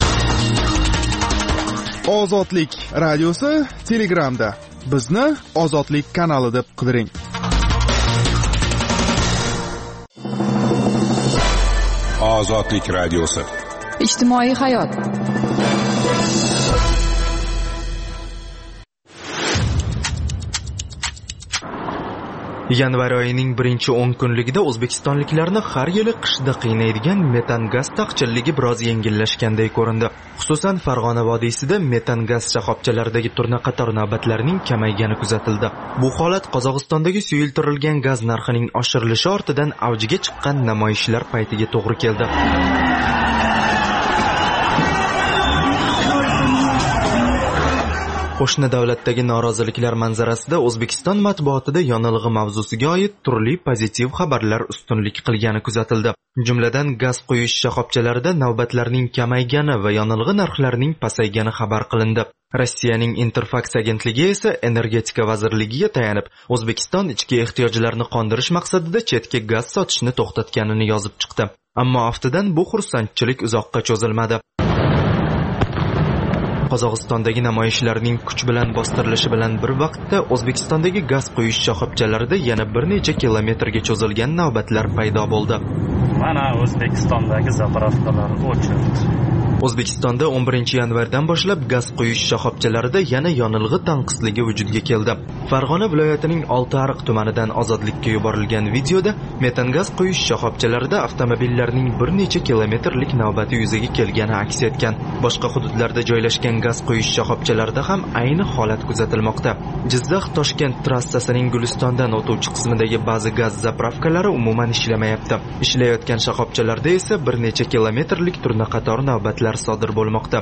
Ozodlik radiosi Telegramda. Bizni Ozodlik kanali deb qidiring. Ozodlik radiosi. Ijtimoiy hayot. Yanvar oyining birinchi o'n kunligida o'zbekistonliklarni har yili qishda qiynaydigan metan gaz taqchilligi biroz yengillashganday ko'rindi. Xususan Farg'ona vodiysida metan gaz shoxobchalaridagi turnaqator navbatlarning kamaygani kuzatildi. Bu holat Qozog'istondagi suyultirilgan gaz narxining oshirilishi ortidan avjiga chiqqan namoyishlar paytiga to'g'ri keldi. Qo'shni davlatdagi noroziliklar manzarasida O'zbekiston matbuotida yonilg'i mavzusiga oid turli pozitiv xabarlar ustunlik qilgani kuzatildi. Jumladan, gaz quyish shoxobchalarida navbatlarning kamaygani va yonilg'i narxlarining pasaygani xabar qilindi. Rossiyaning Interfax agentligi esa energetika vazirligiga tayanib, O'zbekiston ichki ehtiyojlarni qondirish maqsadida chetga gaz sotishni to'xtatganini yozib chiqdi. Ammo aftidan bu xursandchilik uzoqqa cho'zilmadi. Qozog'istondagi namoyishlarning kuch bilan bostirilishi bilan bir vaqtda O'zbekistondagi gaz quyish shoxobchalarida yana bir necha kilometrga cho'zilgan navbatlar paydo bo'ldi. Mana O'zbekistondagi zapravkalar o'chirdi. O'zbekistonda o'n birinchi yanvardan boshlab gaz quyish shoxobchalarida yana yonilg'i tanqisligi vujudga keldi. Farg'ona viloyatining Oltiariq tumanidan Ozodlikka yuborilgan videoda metan gaz quyish shoxobchalarida avtomobillarning bir necha kilometrlik navbati yuzaga kelgani aks etgan. Boshqa hududlarda joylashgan gaz quyish shoxobchalarida ham ayni holat kuzatilmoqda. Jizzax-Toshkent trassasining Gulistondan o'tuvchi qismidagi ba'zi gaz zapravkalari umuman ishlamayapti. Ishlayotgan shoxobchalarda esa bir necha kilometrlik turnaqator navbatlar sodir bo'lmoqda.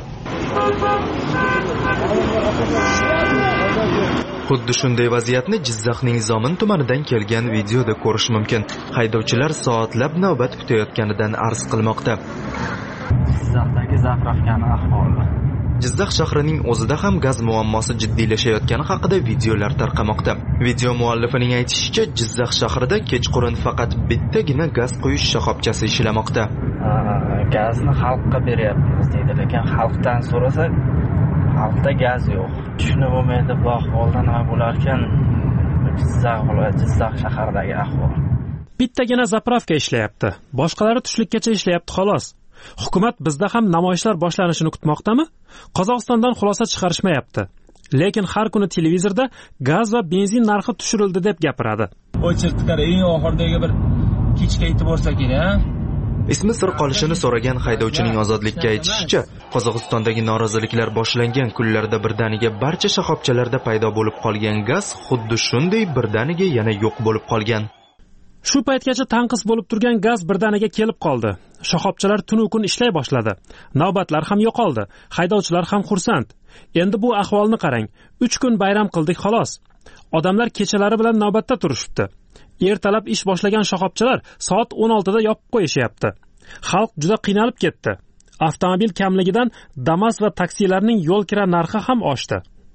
Xuddi shunday vaziyatni Jizzaxning Zomin tumanidan kelgan videoda ko'rish mumkin. Haydovchilar soatlab navbat kutayotganidan arz qilmoqda. Jizzaxdagi zapravkani ahvoli. Jizzax shahrining o'zida ham gaz muammosi jiddiylashayotgani haqida videolar tarqamoqda. Video muallifining aytishicha, Jizzax shahrida kechqurun faqat bittagina gaz quyish shoxobchasi ishlamoqda. Gazni xalqqa beryapmiz deydi, lekin xalqdan so'rasa, xalqda gaz yo'q. Tushunib bo'lmaydi, bu ahvolda nima bo'lar ekan? Jizzax viloyati, Jizzax shahridagi ahvol. Bittagina zapravka ishlayapti. Boshqalari tushlikkacha ishlayapti xolos. Hukumat bizda ham namoyishlar boshlanishini kutmoqdami? Qozog'istondan xulosa chiqarishmayapti. Lekin har kuni televizorda gaz va benzin narxi tushirildi deb gapiradi. O'chirtqar eng oxirdagi bir kechga yetib borsa kerak. Ismi sir qolishini so'ragan haydovchining Ozodlikka aytishicha, Qozog'istondagi noroziliklar boshlangan kunlarda birdaniga barcha shoxobchalarda paydo bo'lib qolgan gaz xuddi shunday birdaniga yana yo'q bo'lib qolgan. Shu paytgacha tanqis bo'lib turgan gaz birdaniga kelib qoldi. Shoxobchalar tunu kun ishlay boshladi. Navbatlar ham yo'qoldi. Haydovchilar ham xursand. Endi bu ahvolni qarang. uch kun bayram qildik xolos. Odamlar kechalari bilan navbatda turishibdi. Ertalab ish boshlagan shoxobchalar soat o'n oltida yopib qo'yishyapti. Xalq juda qiynalib ketdi. Avtomobil kamligidan Damas va taksilarning yo'l kira narxi ham oshdi.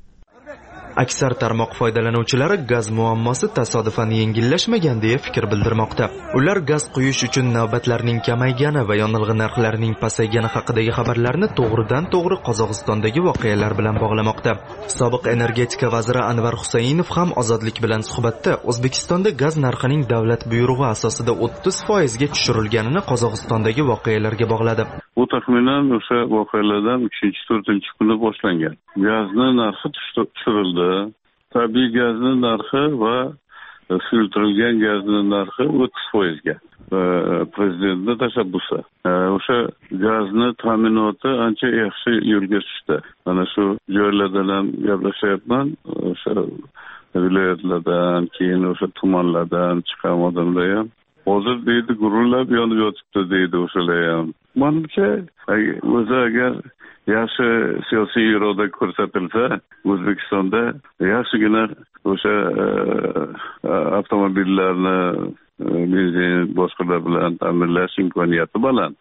Aksar tarmoq foydalanuvchilari gaz muammosi tasodifan yengillashmagan deya fikr bildirmoqda. Ular gaz quyish uchun navbatlarning kamaygani va yonilg'i narxlarining pasaygani haqidagi xabarlarni to'g'ridan-to'g'ri Qozog'istondagi voqealar bilan bog'lamoqda. Sobiq energetika vaziri Anvar Husaynov ham Ozodlik bilan suhbatda O'zbekistonda gaz narxining davlat buyrug'i asosida o'ttiz foizga tushirilganini Qozog'istondagi voqealarga bog'ladi. Bu taxminan o'sha voqealardan uchinchi to'rtinchi kunda boshlangan. Gazni narxi tushirildi. Tabiiy gazni narxi va suyultirilgan gazni narxi o'ttiz foizga. Prezidentning tashabbusi. O'sha gazni ta'minoti ancha yaxshi yo'lga tushdi. Mana shu joylardan ham gaplashyapman. O'sha viloyatlardan, keyin o'sha tumanlardan chiqqan odamlar ham hozir deydi gururlab yonib yotibdi deydi o'shalar ham. Menimcha, o'zi agar yaxshi siyosiy iroda ko'rsatilsa, O'zbekistonda yaxshigina o'sha avtomobillarni benzin boshqalar bilan ta'minlash imkoniyati baland.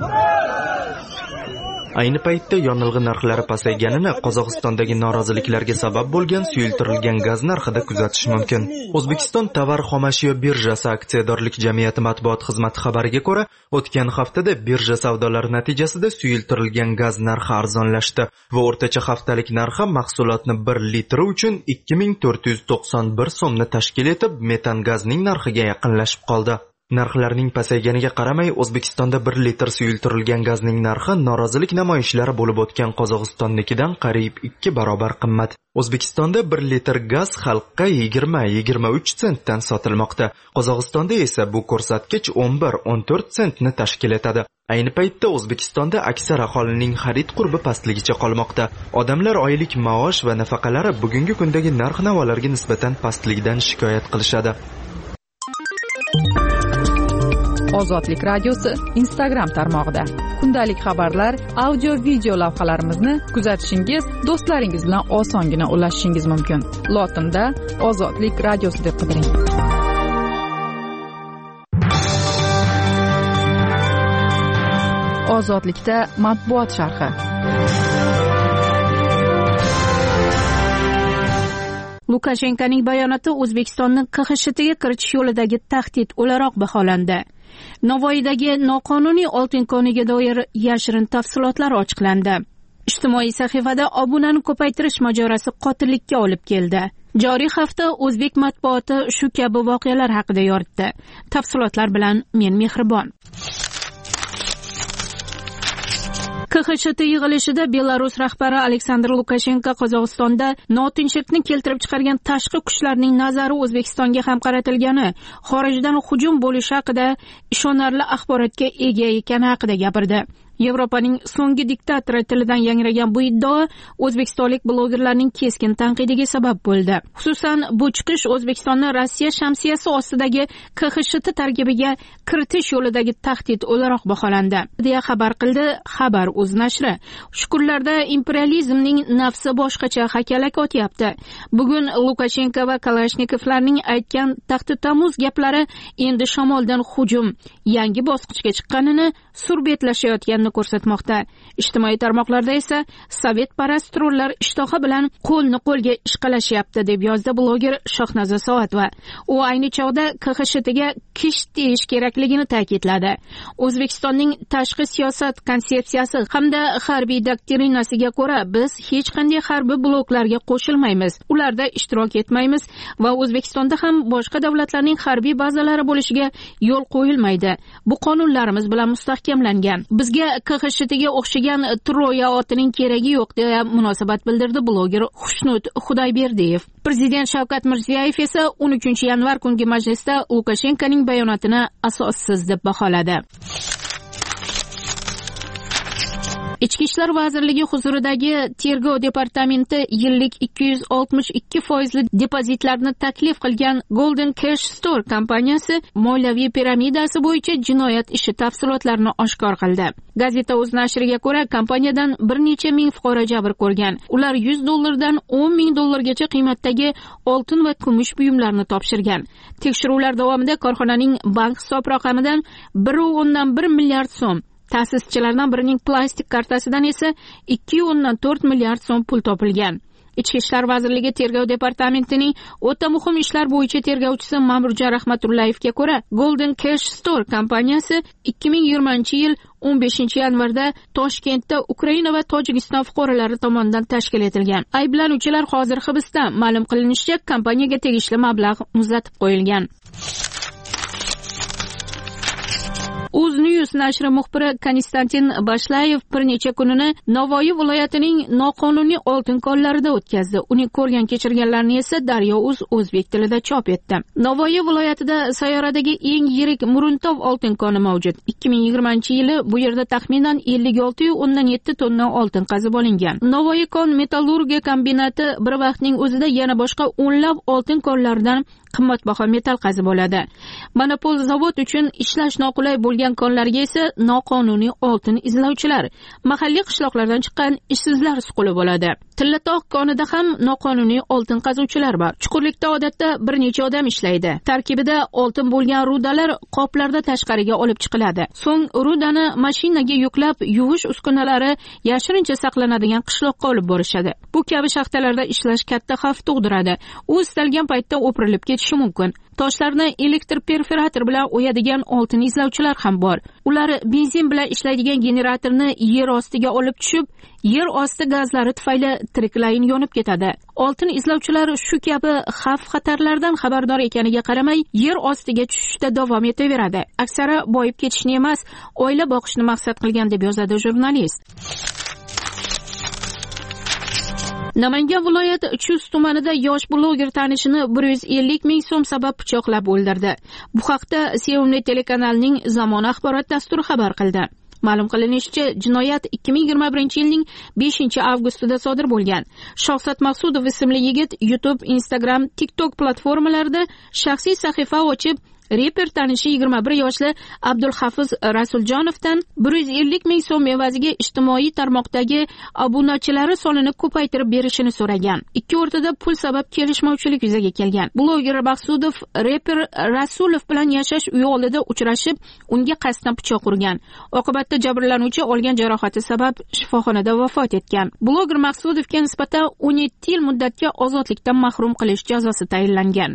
Ayni paytda yonilg'i narxlari pasayganini Qozog'istondagi noroziliklarga sabab bo'lgan suyultirilgan gaz narxida kuzatish mumkin. O'zbekiston tovar xomashyo birjasi aksiyadorlik jamiyati matbuot xizmati xabariga ko'ra, o'tgan haftada birja savdolari natijasida suyultirilgan gaz narxi arzonlashdi va o'rtacha haftalik narxi mahsulotni bir litri uchun ikki ming to'rt yuz to'qson bir so'mni tashkil etib, metan gazning narxiga yaqinlashib qoldi. Narxlarning pasayganiga qaramay, O'zbekistonda bir litr suyultirilgan gazning narxi norozilik namoyishlari bo'lib o'tgan Qozog'istonnikidan qariyb ikki barobar qimmat. O'zbekistonda bir litr gaz xalqqa yigirma yigirma uch sentdan sotilmoqda. Qozog'istonda esa bu ko'rsatkich o'n bir o'n to'rt sentni tashkil etadi. Ayni paytda O'zbekistonda aksar aholining xarid qurbi pastligicha qolmoqda. Odamlar oylik maosh va nafaqalari bugungi kundagi narx-navolarga nisbatan pastligidan shikoyat qilishadi. Ozodlik radiosi Instagram tarmog'ida. kundalik xabarlar, audio video lavhalarimizni kuzatishingiz, do'stlaringiz bilan osongina ulashishingiz mumkin. Lotinda Ozodlik radiosi deb qidiring. Ozodlikda matbuot sharhi. Lukashenkoning bayonoti O'zbekistonni K X S Tga kiritish yo'lidagi tahdid o'laroq baholandi. Navoiydagi noqonuniy oltin koniga doir yashirin tafsilotlar ochiqlandi. Ijtimoiy sahifada obunani ko'paytirish mojarosi qotillikka olib keldi. Joriy hafta o'zbek matbuoti shu kabi voqealar haqida yoritdi. Tafsilotlar bilan men Mehribon. K X S T yig'ilishida Belarus rahbari Aleksandr Lukashenko Qozog'istonda notinchlikni keltirib chiqargan tashqi kuchlarning nazari O'zbekistonga ham qaratilgani, xorijdan hujum bo'lishi haqida ishonarli axborotga ega ekani haqida gapirdi. Yevropaning so'nggi diktatori tilidan yangragan bu iddao o'zbekistonlik blogerlarning keskin tanqidiga sabab bo'ldi. Xususan, bu chiqish O'zbekistonni Rossiya shamsiyasi ostidagi K X S T tarkibiga kiritish yo'lidagi tahdid o'laroq baholandi, deya xabar qildi Xabar Uz nashri. Shukurlarda imperializmning nafsi boshqacha hakalak otyapti. Bugun Lukashenko va Kalashnikovlarning aytgan taxti-tamuz gaplari endi shamoldan hujum yangi bosqichga chiqqanini surbetlashayotgan ko'rsatmoqda. Ijtimoiy tarmoqlarda esa sovet parast trollar ishtoha bilan qo'lni qo'lga ishqalashyapti, deb yozdi bloger Shohnaza Soatova. U ayni chog'da K X S Tga kish deyish kerakligini ta'kidladi. O'zbekistonning tashqi siyosat konsepsiyasi hamda harbiy doktrinasiga ko'ra biz hech qanday harbiy bloklarga qo'shilmaymiz, ularda ishtirok etmaymiz va O'zbekistonda ham boshqa davlatlarning harbiy bazalari bo'lishiga yo'l qo'yilmaydi. Bu qonunlarimiz bilan mustahkamlangan. Bizga K X S Tga o'xshagan Troya otining keragi yo'q, deya munosabat bildirdi bloger Xushnud Xudoyberdiyev. Prezident Shavkat Mirziyoyev esa o'n uchinchi yanvar kungi majlisda Lukashenkoning bayonotini asossiz deb baholadi. Ichki ishlar vazirligi huzuridagi Tergov departamenti yillik ikki yuz oltmish ikki foizli depozitlarni taklif qilgan Golden Cash Store kompaniyasi moliyaviy piramidasi bo'yicha jinoyat ishi tafsilotlarini oshkor qildi. Gazeta Uz nashriga ko'ra, kompaniyadan bir necha ming fuqaro jabr ko'rgan. Ular yuz dollardan o'n ming dollargacha qiymatdagi oltin va kumush buyumlarni topshirgan. Tekshiruvlar davomida korxonaning bank hisob raqamidan bir o'ndan bir milliard so'm, ta'sischilardan birining plastik kartasidan esa ikki o'ndan to'rt milliard so'm pul topilgan. Ichki ishlar vazirligi Tergov departamentining o'ta muhim ishlar bo'yicha tergovchisi Ma'murjon Rahmatullayevga ko'ra, Golden Cash Store kompaniyasi ikki ming yigirmanchi yil o'n beshinchi yanvarda Toshkentda Ukraina va Tojikiston fuqarolari tomonidan tashkil etilgan. Ayblanuvchilar hozir hibsda. Ma'lum qilinishicha, kompaniyaga tegishli mablag' muzlatib qo'yilgan. UzNews nashri muxbiri Konstantin Bashlayev bir necha kunini Navoiy viloyatining noqonuniy oltin konlarida o'tkazdi. Uning ko'rgan kechirganlarini esa Daryo Uz o'zbek tilida chop etdi. Navoiy viloyatida sayyoradagi eng yirik Muruntov oltin koni mavjud. ikki ming yigirmanchi yili bu yerda taxminan ellik olti nuqta o'ndan yetti tonna oltin qazib olingan. Navoiy kon metallurgiya kombinati bir vaqtning o'zida yana boshqa o'nlab oltin konlaridan qimmatbaho metall qazib oladi. Monopol zavod uchun ishlash noqulay bo'lgan konlarga esa noqonuniy oltin izlovchilar, mahalliy qishloqlardan chiqqan ishsizlar suqilib oladi. Tillatog' konida ham noqonuniy oltin qazuvchilar bor. Chuqurlikda odatda bir necha odam ishlaydi. Tarkibida oltin bo'lgan rudalar qoplarda tashqariga olib chiqiladi. So'ng rudani mashinaga yuklab, yuvish uskunalari yashirincha saqlanadigan qishloqqa olib borishadi. Bu kabi shaxtalarda ishlash katta xavf tug'diradi. U istalgan paytda o'pirilib ketishi mumkin. Toshlarni elektr perfurator bilan o'yadigan oltin izlovchilar ham bor. Ular benzin bilan ishlaydigan generatorni yer ostiga olib tushib, yer osti gazlari tufayli tiriklayin yonib ketadi. Oltin izlovchilar shu kabi xavf-xatarlardan xabardor ekaniga qaramay, yer ostiga tushishda davom etaveradi. Aksari boyib ketishni emas, oila boqishni maqsad qilgan, deb yozadi jurnalist. Namangan viloyati Chust tumanida yosh bloger tanishini bir yuz ellik ming so'm sabab pichoqlab o'ldirdi. Bu haqda Sevimli telekanalining Zamon axborot dasturi xabar qildi. Ma'lum qilinishicha, jinoyat ikki ming yigirma birinchi yilning beshinchi avgustida sodir bo'lgan. Shohzod Maqsudov ismli yigit YouTube, Instagram, TikTok platformalarida shaxsiy sahifa ochib, reper tanishi yigirma bir yoshli Abdulhafiz Rasuljonovdan bir yuz ellik ming so'm evaziga ijtimoiy tarmoqdagi obunachilari sonini ko'paytirib berishini so'ragan. Ikki o'rtada pul sabab kelishmovchilik yuzaga kelgan. Bloger Maqsudov reper Rasulov bilan yashash uyi oldida uchrashib, unga qasddan pichoq urgan. Oqibatda jabrlanuvchi olgan jarohati sabab shifoxonada vafot etgan. Bloger Maqsudovga nisbatan o'n yetti yil muddatga ozodlikdan mahrum qilish jazosi tayinlangan.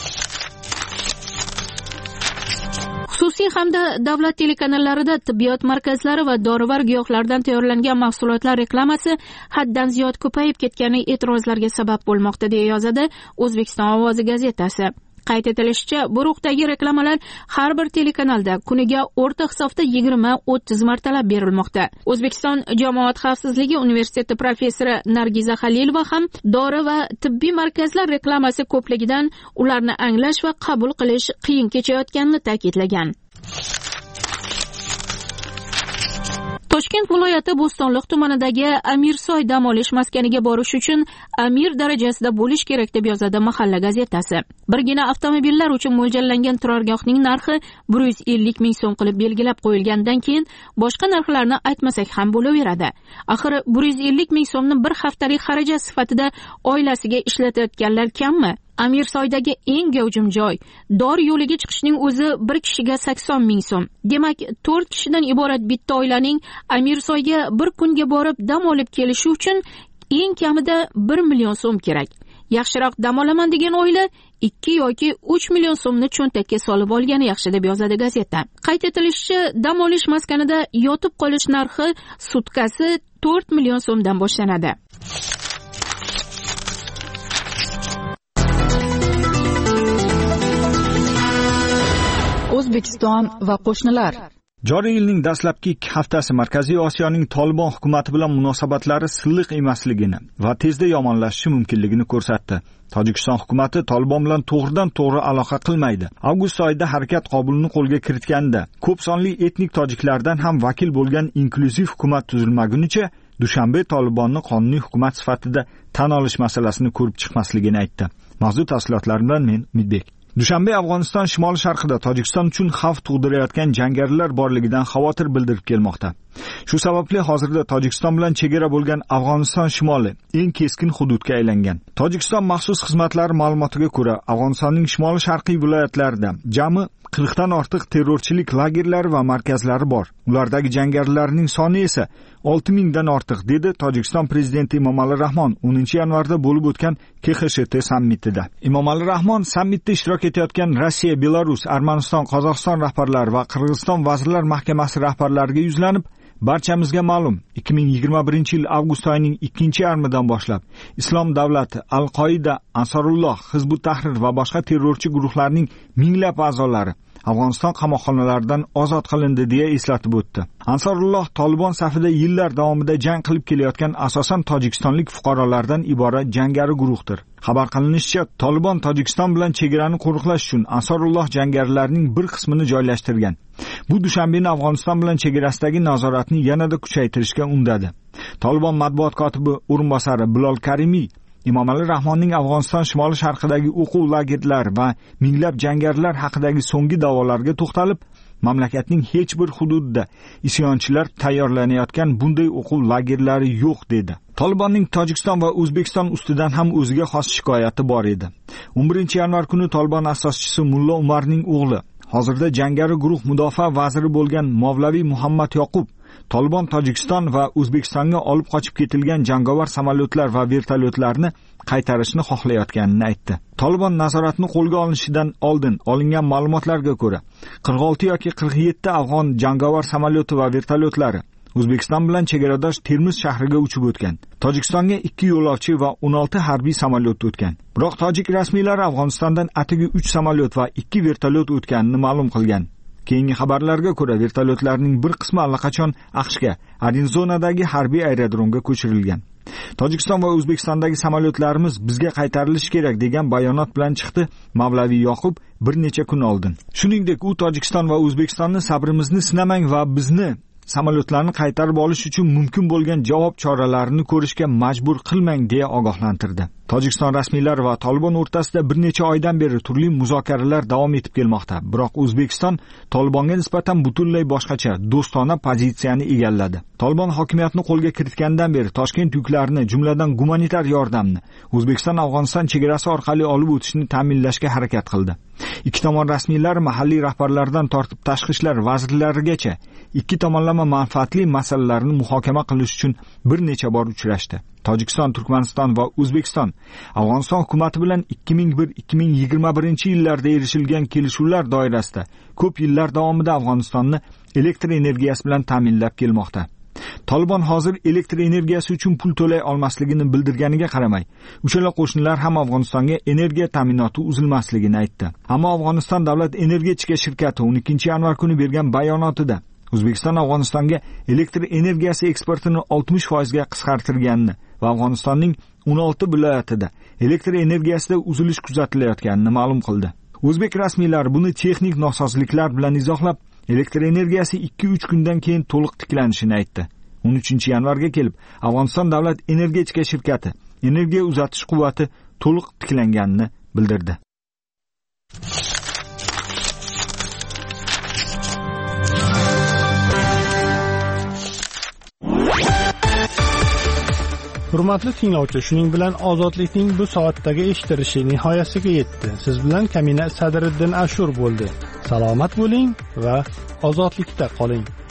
Xususiy hamda davlat telekanallarida tibbiyot markazlari va dorivar giyohlardan tayyorlangan mahsulotlar reklamasi haddan ziyod ko'payib ketgani e'tirozlarga sabab bo'lmoqda, deya yozadi O'zbekiston ovozi gazetasi. Qayd etilishicha, bu ruhdagi reklamalar har bir telekanalda kuniga o'rta hisobda yigirma o'ttiz martalab berilmoqda. O'zbekiston Jamoat xavfsizligi universiteti professori Nargiza Halilova ham dori va tibbiy markazlar reklamasi ko'pligidan ularni anglash va qabul qilish qiyin kechayotganini ta'kidlagan. Toshkent viloyati Bo'stonliq tumanidagi Amirsoy dam olish maskaniga borish uchun Amir darajasida bo'lish kerak, deb yozadi Mahalla gazetasi. Birgina avtomobillar uchun mo'ljallangan turargohning narxi bir yuz ellik ming so'm qilib belgilab qo'yilgandan keyin boshqa narxlarni aytmasak ham bo'laveradi. Axir bir yuz ellik ming so'mni bir haftalik xarajat sifatida oilasiga ishlatayotganlar kammi? Amirsoydagi eng gavjum joy. Dor yo'liga chiqishning o'zi bir kishiga sakson ming so'm. Demak, to'rt kishidan iborat bitta oilaning Amirsoyga bir kunga borib dam olib kelishi uchun eng kamida bir million so'm kerak. Yaxshiroq dam olaman degan oila ikki yoki uch million so'mni cho'ntakka solib olgani yaxshi, deb yozadi gazeta. Qayd etilishicha, dam olish maskanida yotib qolish narxi sutkasi to'rt million so'mdan boshlanadi. O'zbekiston va qo'shnilar. Joriy yilning dastlabki ikki haftasi Markaziy Osiyoning Tolibon hukumati bilan munosabatlari silliq emasligini va tezda yomonlashishi mumkinligini ko'rsatdi. Tojikiston hukumati Tolibon bilan to'g'ridan to'g'ri aloqa qilmaydi. Avgust oyida harakat Qobulni qo'lga kiritganda ko'p sonli etnik tojiklardan ham vakil bo'lgan inklyuziv hukumat tuzilmagunicha Dushanbe Tolibonni qonuniy hukumat sifatida tan olish masalasini ko'rib chiqmasligini aytdi. Mavzu tafsilotlari bilan men Umidbek. Dushanbe Afg'oniston shimoli sharqida Tojikiston uchun xavf tug'dirayotgan jangarilar borligidan xavotir bildirib kelmoqda. Shu sababli hozirda Tojikiston bilan chegara bo'lgan Afg'oniston shimoli eng keskin hududga aylangan. Tojikiston maxsus xizmatlari ma'lumotiga ko'ra, Afg'onistonning shimoli sharqiy viloyatlarida jami qirq dan ortiq terrorchilik lagerlari va markazlari bor. Ulardagi jangarilarning soni esa olti ming dan ortiq, dedi Tojikiston prezidenti Emomali Rahmon o'ninchi yanvarda bo'lib o'tgan K X S T sammitida. Emomali Rahmon sammitda ishtirok etayotgan Rossiya, Belarus, Armaniston, Qozog'iston rahbarlari va Qirg'iziston vazirlar mahkamasi rahbarlariga yuzlanib, barchamizga ma'lum, ikki ming yigirma birinchi yil avgust oyining ikkinchi yarmidan boshlab Islom davlati, Al-Qoida, Ansorulloh, Hizbut Tahrir va boshqa terrorchi guruhlarning minglab a'zolari Afg'oniston qamoqxonalaridan ozod qilindi, deya eslatib o'tdi. Ansorulloh Tolibon safida yillar davomida jang qilib kelayotgan asosan tojikistonlik fuqarolardan iborat jangari guruhdir. Xabar qilinishicha, Tolibon Tojikiston bilan chegarani qo'riqlash uchun Ansorulloh jangarilarining bir qismini joylashtirgan. Bu Dushanbeni Afg'oniston bilan chegarasidagi nazoratni yanada kuchaytirishga undadi. Tolibon matbuot kotibi o'rinbosari Bilol Karimiy Emomali Rahmonning Afg'oniston shimoli sharqidagi o'quv lagerlari va minglab jangarilar haqidagi so'nggi da'volarga to'xtalib, mamlakatning hech bir hududida isyonchilar tayyorlanayotgan bunday o'quv lagerlari yo'q, dedi. Tolibonning Tojikiston va O'zbekiston ustidan ham o'ziga xos shikoyati bor edi. o'n birinchi yanvar kuni Tolibon asoschisi Mulla Umarning o'g'li, hozirda jangari guruh mudofaa vaziri bo'lgan Mavlaviy Muhammad Yoqub Tolibon Tojikiston va O'zbekistonga olib qochib ketilgan jangovar samolyotlar va vertolyotlarni qaytarishni xohlayotganini aytdi. Tolibon nazoratni qo'lga olinishidan oldin olingan ma'lumotlarga ko'ra, qirq olti yoki qirq yetti afg'on jangovar samolyoti va vertolyotlari O'zbekiston bilan chegaradosh Termiz shahriga uchib o'tgan. Tojikistonga ikki yo'lovchi va o'n olti harbiy samolyot o'tgan. Biroq tojik rasmiylari Afg'onistondan atigi uch samolyot va ikki vertolyot o'tganini ma'lum qilgan. Keyingi xabarlarga ko'ra, vertolyotlarning bir qismi allaqachon AQShga, Arizonadagi harbiy aerodromga ko'chirilgan. Tojikiston va O'zbekistondagi samolyotlarimiz bizga qaytarilishi kerak degan bayonot bilan chiqdi Mavlaviy Yoqub bir necha kun oldin. Shuningdek, u Tojikiston va O'zbekistonni sabrimizni sinamang va bizni samolyotlarni qaytarib olish uchun mumkin bo'lgan javob choralarini ko'rishga majbur qilmang deya ogohlantirdi. Tojikiston rasmiylari va Tolibon o'rtasida bir necha oydan beri turli muzokaralar davom etib kelmoqda. Biroq O'zbekiston Tolibonga nisbatan butunlay boshqacha, do'stona pozitsiyani egalladi. Tolibon hokimiyatni qo'lga kiritgandan beri Toshkent yuklarini, jumladan gumanitar yordamni O'zbekiston Afg'oniston chegarasi orqali olib o'tishni ta'minlashga harakat qildi. Ikki tomon rasmiylari mahalliy rahbarlardan tortib tashqi ishlar vazirlarigacha ikki tomonlama manfaatli masalalarni muhokama qilish uchun bir necha bor uchrashdi. Tojikiston, Turkmaniston va O'zbekiston Afg'oniston hukumati bilan ikki ming bir ikki ming yigirma birinchi yillarda erishilgan kelishuvlar doirasida ko'p yillar davomida Afg'onistonni elektr energiyasi bilan ta'minlab kelmoqda. Tolibon hozir elektr energiyasi uchun pul to'lay olmasligini bildirganiga qaramay, uchala qo'shnilar ham Afg'onistonga energiya ta'minoti uzilmasligini aytdi. Ammo Afg'oniston davlat energetika shirkati o'n ikkinchi yanvar kuni bergan bayonotida O'zbekiston Afg'onistonga elektr energiyasi eksportini oltmish foiz ga qisqartirganini va Afg'onistonning o'n olti viloyatida elektr energiyasida uzilish kuzatilayotganini ma'lum qildi. O'zbek rasmiylari buni texnik nosozliklar bilan izohlab, elektr energiyasi ikki uch kundan keyin to'liq tiklanishini aytdi. o'n uchinchi yanvarga kelib, Afg'oniston davlat energetika shirkati energiya uzatish quvvati to'liq tiklanganini bildirdi. Hurmatli tinglovchi, shuning bilan ozodlikning bu soatdagi eshitilishi nihoyasiga yetdi. Siz bilan Kamina Sadriddin Ashur bo'ldi. Salomat bo'ling va ozodlikda qoling.